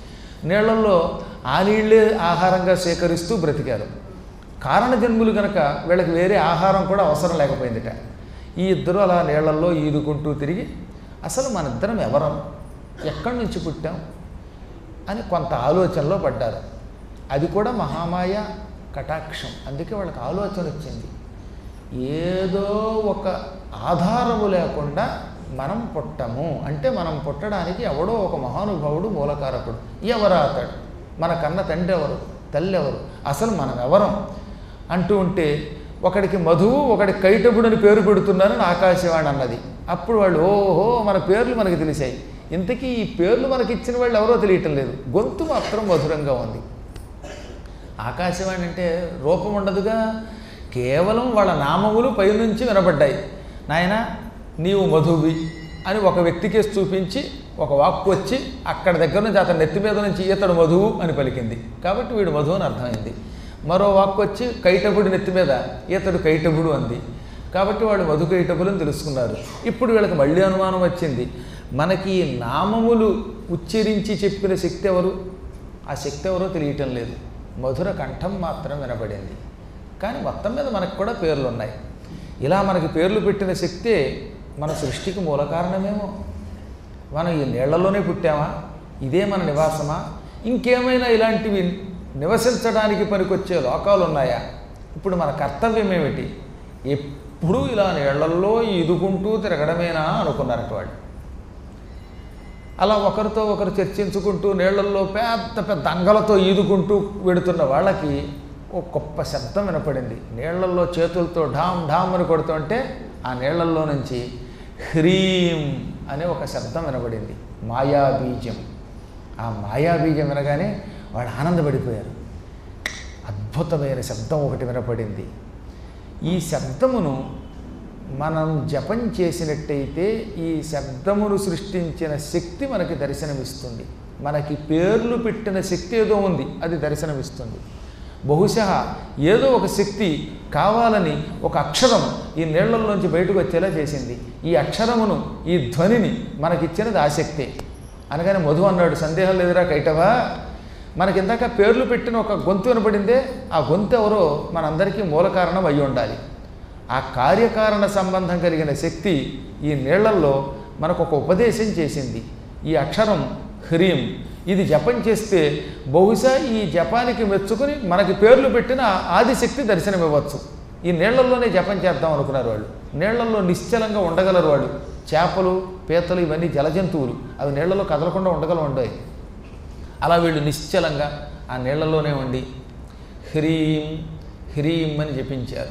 నీళ్లలో ఆ నీళ్ళే ఆహారంగా సేకరిస్తూ బ్రతికారు. కారణజన్ములు కనుక వీళ్ళకి వేరే ఆహారం కూడా అవసరం లేకపోయిందిట. ఈ ఇద్దరు అలా నీళ్లలో ఈదుకుంటూ తిరిగి అసలు మన ఇద్దరం ఎవరం, ఎక్కడి నుంచి పుట్టాం అని కొంత ఆలోచనలో పడ్డారు. అది కూడా మహామాయ కటాక్షం. అందుకే వాళ్ళకి ఆలోచన వచ్చింది, ఏదో ఒక ఆధారము లేకుండా మనం పుట్టము అంటే మనం పుట్టడానికి ఎవడో ఒక మహానుభావుడు మూలకారకుడు. ఎవరా అతడు, మన కన్న తండ్రి ఎవరు, తల్లి ఎవరు, అసలు మనం ఎవరం అంటూ ఉంటే ఒకడికి మధువు ఒకడికి కైటబుడని పేరు పెడుతున్నారని ఆకాశవాణి అన్నది. అప్పుడు వాళ్ళు ఓహో మన పేర్లు మనకి తెలిసాయి. ఇంతకీ ఈ పేర్లు మనకి ఇచ్చిన వాళ్ళు ఎవరో తెలియటం లేదు, గొంతు మాత్రం మధురంగా ఉంది. ఆకాశవాణి అంటే రూపం ఉండదుగా, కేవలం వాళ్ళ నామములు పైనుంచి వినబడ్డాయి. నాయన నీవు మధువి అని ఒక వ్యక్తికేసి చూపించి ఒక వాక్కు వచ్చి అక్కడ దగ్గర నుంచి అతని నెత్తి మీద నుంచి ఇతడు మధువు అని పలికింది, కాబట్టి వీడు మధువు అని అర్థమైంది. మరో వాక్కు వచ్చి కైటబుడి నెత్తి మీద ఇతడు కైటబుడు అంది, కాబట్టి వాడు మధు కైటబులు అని తెలుసుకున్నారు. ఇప్పుడు వీళ్ళకి మళ్ళీ అనుమానం వచ్చింది, మనకి ఈ నామములు ఉచ్చరించి చెప్పిన శక్తి ఎవరు, ఆ శక్తి ఎవరో తెలియటం లేదు, మధుర కంఠం మాత్రం వినబడింది. కానీ మొత్తం మీద మనకు కూడా పేర్లు ఉన్నాయి. ఇలా మనకి పేర్లు పెట్టిన శక్తే మన సృష్టికి మూల కారణమేమో. మనం ఈ నీళ్లలోనే పుట్టామా, ఇదే మన నివాసమా, ఇంకేమైనా ఇలాంటివి నివసించడానికి పనికొచ్చే లోకాలు ఉన్నాయా? ఇప్పుడు మన కర్తవ్యం ఏమిటి? ఎప్పుడూ ఇలా నీళ్లల్లో ఈదుకుంటూ తిరగడమేనా అనుకున్నారట వాళ్ళు. అలా ఒకరితో ఒకరు చర్చించుకుంటూ నీళ్లల్లో పెద్ద పెద్ద అంగలతో ఈదుకుంటూ వెడుతున్న వాళ్ళకి ఓ గొప్ప శబ్దం వినపడింది. నీళ్లల్లో చేతులతో ఢామ్ ఢామ్ అని కొడుతుంటే ఆ నీళ్లల్లో నుంచి హ్రీం అనే ఒక శబ్దం వినపడింది, మాయాబీజం. ఆ మాయాబీజం వినగానే వాళ్ళు ఆనందపడిపోయారు. అద్భుతమైన శబ్దం ఒకటి వినపడింది. ఈ శబ్దమును మనం జపం చేసినట్టయితే ఈ శబ్దమును సృష్టించిన శక్తి మనకి దర్శనమిస్తుంది. మనకి పేర్లు పెట్టిన శక్తి ఏదో ఉంది, అది దర్శనమిస్తుంది. బహుశా ఏదో ఒక శక్తి కావాలని ఒక అక్షరం ఈ నీళ్లలోంచి బయటకు వచ్చేలా చేసింది. ఈ అక్షరమును, ఈ ధ్వనిని మనకిచ్చినది ఆ శక్తే. అనగానే మధు అన్నాడు, సందేహం లేదురా కైటవా, మనకి ఇందాక పేర్లు పెట్టిన ఒక గొంతు వినపడిందే, ఆ గొంతు ఎవరో మనందరికీ మూల కారణం అయి ఉండాలి. ఆ కార్యకారణ సంబంధం కలిగిన శక్తి ఈ నీళ్లల్లో మనకు ఒక ఉపదేశం చేసింది. ఈ అక్షరం హ్రీం, ఇది జపం చేస్తే బహుశా ఈ జపానికి మెచ్చుకుని మనకి పేర్లు పెట్టిన ఆదిశక్తి దర్శనమివ్వచ్చు. ఈ నీళ్లల్లోనే జపం చేద్దాం అనుకున్నారు వాళ్ళు. నీళ్లల్లో నిశ్చలంగా ఉండగలరు వాళ్ళు. చేపలు, పీతలు ఇవన్నీ జలజంతువులు, అవి నీళ్లలో కదలకుండా ఉండగలవు. అలా వీళ్ళు నిశ్చలంగా ఆ నీళ్లలోనే ఉండి హ్రీం హ్రీం అని జపించారు.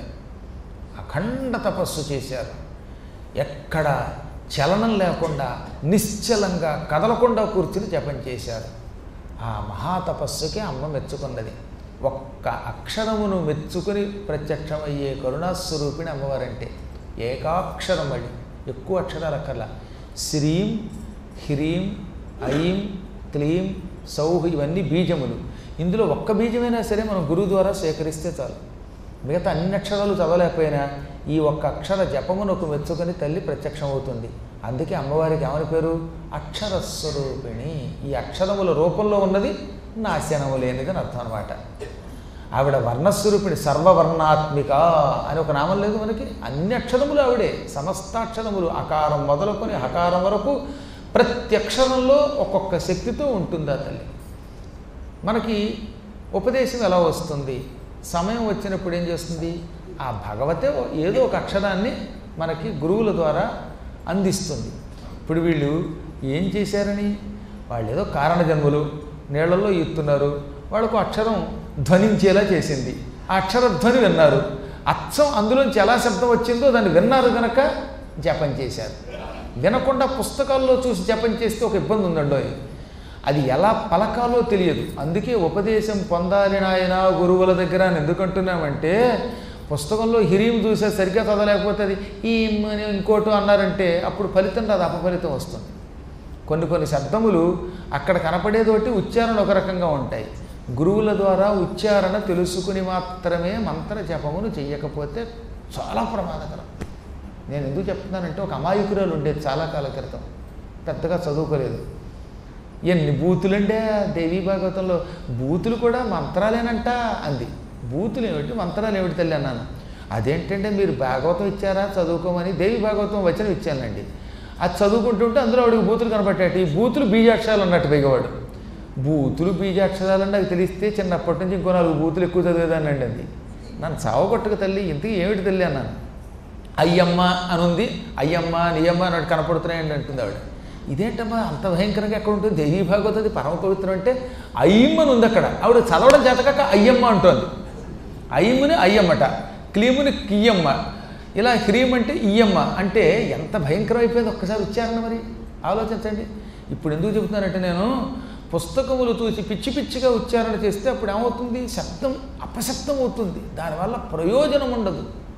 అఖండ తపస్సు చేశారు. ఎక్కడ చలనం లేకుండా నిశ్చలంగా కదలకుండా కూర్చుని జపం చేశారు. ఆ మహాతపస్సుకి అమ్మ మెచ్చుకున్నది. ఒక్క అక్షరమును మెచ్చుకుని ప్రత్యక్షమయ్యే కరుణాస్వరూపిణి అమ్మవారంటే. ఏకాక్షరం మళ్ళీ, ఎక్కువ అక్షరాలు అక్కర్లా. శ్రీం హ్రీం ఐం క్లీం సౌహ్ ఇవన్నీ బీజములు. ఇందులో ఒక్క బీజమైనా సరే మనం గురువు ద్వారా సేకరిస్తే చాలు. మిగతా అన్ని అక్షరాలు చదవలేకపోయినా ఈ ఒక్క అక్షర జపమునకు మెచ్చుకొని తల్లి ప్రత్యక్షమవుతుంది. అందుకే అమ్మవారికి ఏమని పేరు? అక్షరస్వరూపిణి. ఈ అక్షరముల రూపంలో ఉన్నది నాశనము లేనిది అని అర్థం అనమాట. ఆవిడ వర్ణస్వరూపిణి, సర్వవర్ణాత్మిక అని ఒక నామం లేదు మనకి. అన్ని అక్షరములు ఆవిడే, సమస్తాక్షరములు అకారం మొదలుకొని హకారం వరకు ప్రతి అక్షరంలో ఒక్కొక్క శక్తితో ఉంటుంది ఆ తల్లి. మనకి ఉపదేశం ఎలా వస్తుంది? సమయం వచ్చినప్పుడు ఏం చేస్తుంది? ఆ భగవతే ఏదో ఒక అక్షరాన్ని మనకి గురువుల ద్వారా అందిస్తుంది. ఇప్పుడు వీళ్ళు ఏం చేశారని, వాళ్ళు ఏదో కారణజన్ములు నీళ్లలో ఈత్తున్నారు, వాళ్ళకు అక్షరం ధ్వనించేలా చేసింది. ఆ అక్షర ధ్వని విన్నారు, అచ్చం అందులోంచి ఎలా శబ్దం వచ్చిందో దాన్ని విన్నారు కనుక జపం చేశారు. వినకుండా పుస్తకాల్లో చూసి జపం చేస్తే ఒక ఇబ్బంది ఉందండో, అది ఎలా పలకాలో తెలియదు. అందుకే ఉపదేశం పొందాలి నాయన గురువుల దగ్గర అని ఎందుకంటున్నామంటే, పుస్తకంలో హిరీం చూసే సరిగ్గా చదవలేకపోతే అది ఈం అని ఇంకోటి అన్నారంటే అప్పుడు ఫలితం రాదు, అపఫలితం వస్తుంది. కొన్ని శబ్దములు అక్కడ కనపడేదోటి ఉచ్చారణ ఒక రకంగా ఉంటాయి. గురువుల ద్వారా ఉచ్చారణ తెలుసుకుని మాత్రమే మంత్ర జపమును చెయ్యకపోతే చాలా ప్రమాదకరం. నేను ఎందుకు చెప్తున్నానంటే, ఒక అమాయకురాలు ఉండేది చాలా కాల క్రితం, పెద్దగా చదువుకోలేదు. ఎన్ని బూతులంటే దేవీ భాగవతంలో బూతులు కూడా మంత్రాలేనంట అంది. బూతులు ఏమిటి మంత్రాలు ఏమిటి తల్లి అన్నాను. అదేంటంటే మీరు భాగవతం ఇచ్చారా చదువుకోమని దేవి భాగవతం వచనం ఇచ్చానండి. అది చదువుకుంటుంటే అందులో వాడికి బూతులు కనపట్టాడు. ఈ బూతులు బీజాక్షరాలు అన్నట్టు పైగవాడు. బూతులు బీజాక్షరాలు నాకు తెలిస్తే చిన్నప్పటి నుంచి ఇంకో 4 బూతులు ఎక్కువ చదివేదానండి. అది నన్ను చావగొట్టుకు తల్లి ఇంతకీ ఏమిటి తల్లి అన్నాను. అయ్యమ్మ అని ఉంది, అయ్యమ్మ నీయమ్మ అన్నట్టు కనపడుతున్నాయండి అంటుంది ఆవిడ. ఇదేంటమ్మా అంత భయంకరంగా ఎక్కడ ఉంటుంది దేవీ భాగవతం అది పరమ పవిత్రం అంటే అయ్యమ్మని ఉంది అక్కడ. ఆవిడ చదవడం చేతకాక అయ్యమ్మ అంటోంది. అయ్యమ్మని అయ్యమ్మట, క్లీముని కియ్యమ్మ, ఇలా హ్రీం అంటే ఇయ్యమ్మ అంటే ఎంత భయంకరం అయిపోయింది ఒక్కసారి ఉచ్చారణ. మరి ఆలోచించండి. ఇప్పుడు ఎందుకు చెబుతున్నానంటే నేను పుస్తకములు చూసి పిచ్చి పిచ్చిగా ఉచ్చారణ చేస్తే అప్పుడు ఏమవుతుంది, శబ్దం అపశబ్దం అవుతుంది, దానివల్ల ప్రయోజనం ఉండదు,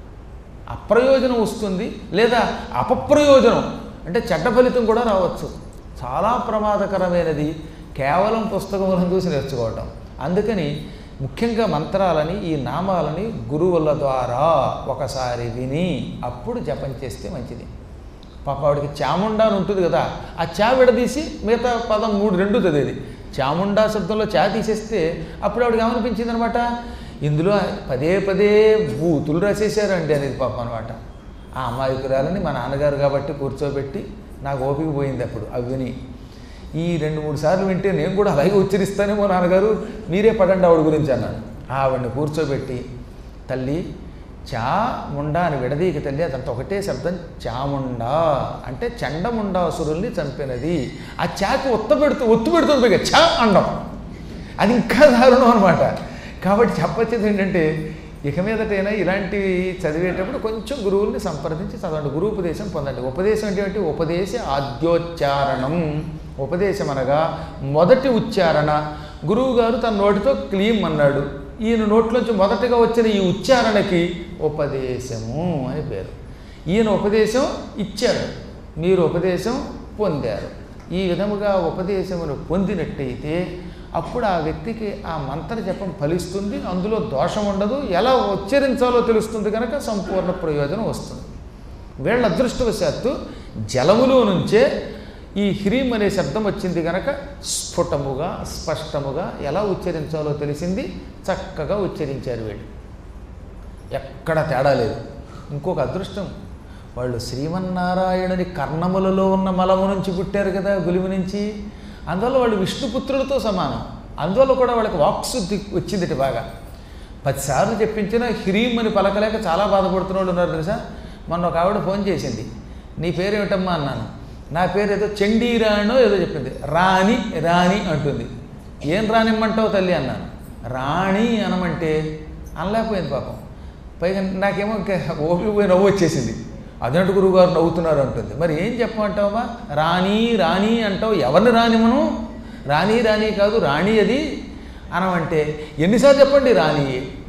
అప్రయోజనం వస్తుంది, లేదా అపప్రయోజనం అంటే చెడ్డ ఫలితం కూడా రావచ్చు. చాలా ప్రమాదకరమైనది కేవలం పుస్తకములను చూసి నేర్చుకోవటం. అందుకని ముఖ్యంగా మంత్రాలని ఈ నామాలని గురువుల ద్వారా ఒకసారి విని అప్పుడు జపం చేస్తే మంచిది. పాప ఆవిడికి చాముండా అని ఉంటుంది కదా, ఆ చా విడదీసి మిగతా పదం 3 చదివేది. చాముండా శబ్దంలో చా తీసేస్తే అప్పుడు ఆవిడకి ఏమనిపించింది అనమాట, ఇందులో పదే పదే బూతులు రాసేసారండి అనేది పాపం అనమాట. ఆ అమాయకురాలని మా నాన్నగారు కాబట్టి కూర్చోబెట్టి నాకు ఓపిక పోయింది అప్పుడు అవి విని. ఈ 2-3 సార్లు వింటే నేను కూడా అలాగే ఉచ్చరిస్తానేమో నాన్నగారు మీరే పడండి ఆవిడ గురించి అన్నాను. ఆవిడని కూర్చోబెట్టి తల్లి చా ముండా అని విడదీకి తల్లి, అదంతా ఒకటే శబ్దం, చాముండా అంటే చండముండాసురుల్ని చంపినది. ఆ చాకు ఒత్తు పెడుతుంది పైగా చా అండం, అది ఇంకా దారుణం అనమాట. కాబట్టి చెప్పొచ్చేది ఏంటంటే ఇక మీదటైనా ఇలాంటివి చదివేటప్పుడు కొంచెం గురువుల్ని సంప్రదించి చదవండి, గురువుపదేశం పొందండి. ఉపదేశం అంటే ఉపదేశ ఆద్యోచ్చారణం. ఉపదేశం అనగా మొదటి ఉచ్చారణ. గురువుగారు తన నోటితో క్లీం అన్నాడు, ఈయన నోట్లోంచి మొదటగా వచ్చిన ఈ ఉచ్చారణకి ఉపదేశము అని పేరు. ఈయన ఉపదేశం ఇచ్చాడు, మీరు ఉపదేశం పొందారు. ఈ విధముగా ఉపదేశమును పొందినట్టయితే అప్పుడు ఆ వ్యక్తికి ఆ మంత్ర జపం ఫలిస్తుంది, అందులో దోషం ఉండదు, ఎలా ఉచ్చరించాలో తెలుస్తుంది కనుక సంపూర్ణ ప్రయోజనం వస్తుంది. వీళ్ళ అదృష్టవశాత్తు జలములో నుంచే ఈ హ్రీం అనే శబ్దం వచ్చింది కనుక స్ఫుటముగా స్పష్టముగా ఎలా ఉచ్చరించాలో తెలిసింది, చక్కగా ఉచ్చరించారు వీళ్ళు, ఎక్కడ తేడా లేదు. ఇంకొక అదృష్టం, వాళ్ళు శ్రీమన్నారాయణుని కర్ణములలో ఉన్న మలము నుంచి పుట్టారు కదా, గులిమి నుంచి. అందువల్ల వాళ్ళు విష్ణుపుత్రులతో సమానం. అందువల్ల కూడా వాళ్ళకి వాక్శుద్ధి వచ్చింది బాగా. 10 సార్లు చెప్పించిన హ్రీం అని పలకలేక చాలా బాధపడుతున్న వాళ్ళు ఉన్నారు తెలుసా. మొన్న ఒక ఆవిడ ఫోన్ చేసింది, నీ పేరేమిటమ్మా అన్నాను. నా పేరు ఏదో చండీరాణో ఏదో చెప్పింది. రాణి రాణి అంటుంది. ఏం రానిమ్మంటావు తల్లి అన్నాను. రాణి అనమంటే అనలేకపోయింది పాపం. పైగా నాకేమో ఇంకా ఓపిక పోయి నవ్వు వచ్చేసింది. అదంటు గురువుగారు నవ్వుతున్నారు అంటుంది. మరి ఏం చెప్పమంటావా, రాణి రాణి అంటావు, ఎవరిని రానిమను, రాణి రాణి కాదు రాణి అది అనమంటే ఎన్నిసార్లు చెప్పండి రాణి.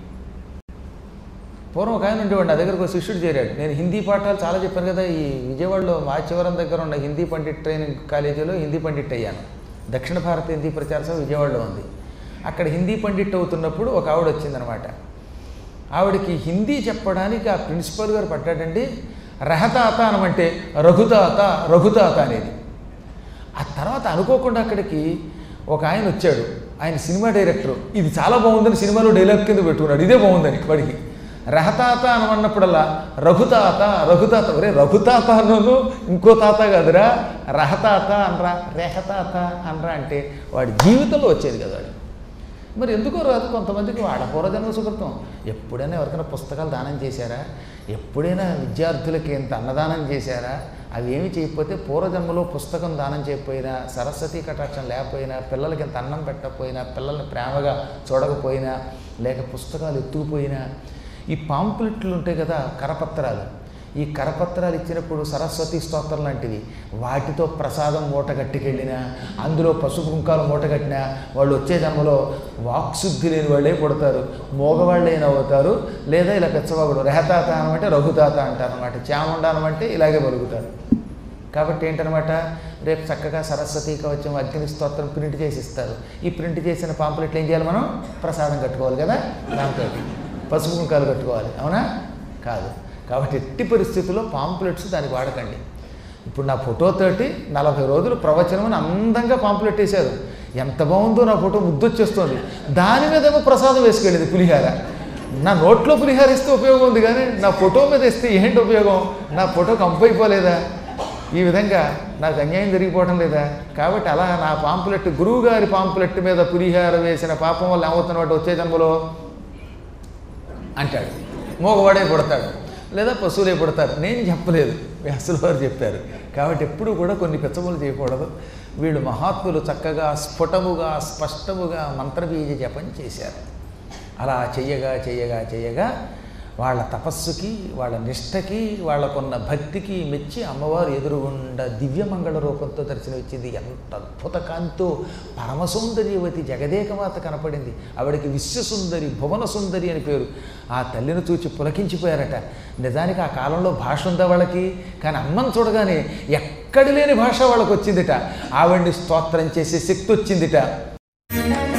పూర్వం ఒక ఆయన ఉండేవాడు, నా దగ్గరకు ఒక శిష్యుడు చేరాడు. నేను హిందీ పాఠాలు చాలా చెప్పాను కదా, ఈ విజయవాడలో మాచివరం దగ్గర ఉన్న హిందీ పండిట్ ట్రైనింగ్ కాలేజీలో హిందీ పండిట్ అయ్యాను. దక్షిణ భారత హిందీ ప్రచార సభ విజయవాడలో ఉంది. అక్కడ హిందీ పండిట్ అవుతున్నప్పుడు ఒక ఆవిడ వచ్చిందనమాట. ఆవిడకి హిందీ చెప్పడానికి ఆ ప్రిన్సిపల్ గారు పట్టాడండి, రహతాత అనమంటే రఘుతాత రఘుతాత అనేది. ఆ తర్వాత అనుకోకుండా అక్కడికి ఒక ఆయన వచ్చాడు, ఆయన సినిమా డైరెక్టరు. ఇది చాలా బాగుందని సినిమాలో డైలాగ్ కింద పెట్టుకున్నాడు, ఇదే బాగుందని. వాడికి రహతాత అనమన్నప్పుడల్లా రఘుతాత రఘుతాత, ఒరే రఘుతాత అన్నోను ఇంకో తాత కాదురా, రహతాత అనరా రేహతాత అనరా అంటే వాడి జీవితంలో వచ్చేది కదా వాడు. మరి ఎందుకో రాదు కొంతమందికి వాడ పూర్వజన్మ సుకృతం. ఎప్పుడైనా ఎవరికైనా పుస్తకాలు దానం చేశారా, ఎప్పుడైనా విద్యార్థులకి ఎంత అన్నదానం చేశారా, అవి ఏమి చేయకపోతే పూర్వజన్మలో పుస్తకం దానం చేయకపోయినా, సరస్వతీ కటాక్షం లేకపోయినా, పిల్లలకి ఎంత అన్నం పెట్టకపోయినా, పిల్లల్ని ప్రేమగా చూడకపోయినా, లేక పుస్తకాలు ఎత్తుకుపోయినా, ఈ పాంప్లెట్లు ఉంటాయి కదా కరపత్రాలు, ఈ కరపత్రాలు ఇచ్చినప్పుడు సరస్వతి స్తోత్రం లాంటివి, వాటితో ప్రసాదం మూట కట్టుకెళ్ళినా, అందులో పసుపు కుంకాలు మూట కట్టినా వాళ్ళు వచ్చే జన్మలో వాక్శుద్ధి లేని వాళ్ళే పుడతారు, మోగవాళ్ళైనా అవుతారు, లేదా ఇలా పెచ్చవాగుడు. రెహతాత అనమంటే రఘుతాత అంటారు అనమాట, చాముండా అనమంటే ఇలాగే పలుకుతారు. కాబట్టి ఏంటనమాట, రేపు చక్కగా సరస్వతి కవచం అగ్ని స్తోత్రం ప్రింట్ చేసి ఇస్తారు. ఈ ప్రింట్ చేసిన పాంప్లెట్లు ఏం చేయాలి, మనం ప్రసాదం కట్టుకోవాలి కదా, దాంతో పసుపు కుంకాలు కట్టుకోవాలి, అవునా కాదు. కాబట్టి ఎట్టి పరిస్థితుల్లో పాంప్లెట్స్ దానికి వాడకండి. ఇప్పుడు నా ఫోటోతోటి 40 రోజులు ప్రవచనం అని అందంగా పాంప్లెట్ వేశారు. ఎంత బాగుందో నా ఫోటో ముద్దొచ్చేస్తుంది. దాని మీదేమో ప్రసాదం వేసుకెళ్ళేది పులిహార. నా నోట్లో పులిహార ఇస్తే ఉపయోగం ఉంది, కానీ నా ఫోటో మీద ఇస్తే ఏంటి ఉపయోగం? నా ఫోటో కంపు అయిపోలేదా? ఈ విధంగా నాకు అన్యాయం జరిగిపోవడం లేదా? కాబట్టి అలా నా పాంపులెట్, గురువుగారి పాంపులెట్ మీద పులిహార వేసిన పాపం వల్ల ఏమవుతున్నవాడు వచ్చే జన్మలో అంటాడు, మోగవాడే పుడతాడు లేదా పశువులే పుడతారు. నేను చెప్పలేదు, వ్యాసుల వారు చెప్పారు. కాబట్టి ఎప్పుడు కూడా కొన్ని పెచ్చములు చేయకూడదు. వీళ్ళు మహాత్ములు చక్కగా స్ఫుటముగా స్పష్టముగా మంత్రబీజ జపం చేశారు. అలా చెయ్యగా చెయ్యగా చెయ్యగా వాళ్ళ తపస్సుకి, వాళ్ళ నిష్టకి, వాళ్ళకున్న భక్తికి మెచ్చి అమ్మవారు ఎదురుగుండా దివ్యమంగళ రూపంతో దర్శనమిచ్చింది. ఎంత అద్భుత కాంతో పరమసుందరీవతి జగదేకమాత కనపడింది. ఆవిడకి విశ్వసుందరి, భువన సుందరి అని పేరు. ఆ తల్లిని చూచి పులకించిపోయారట. నిజానికి ఆ కాలంలో భాష ఉందా వాళ్ళకి? కానీ అమ్మని చూడగానే ఎక్కడి లేని భాష వాళ్ళకు వచ్చిందిట. ఆవిడ్ని స్తోత్రం చేసే శక్తి వచ్చిందిట.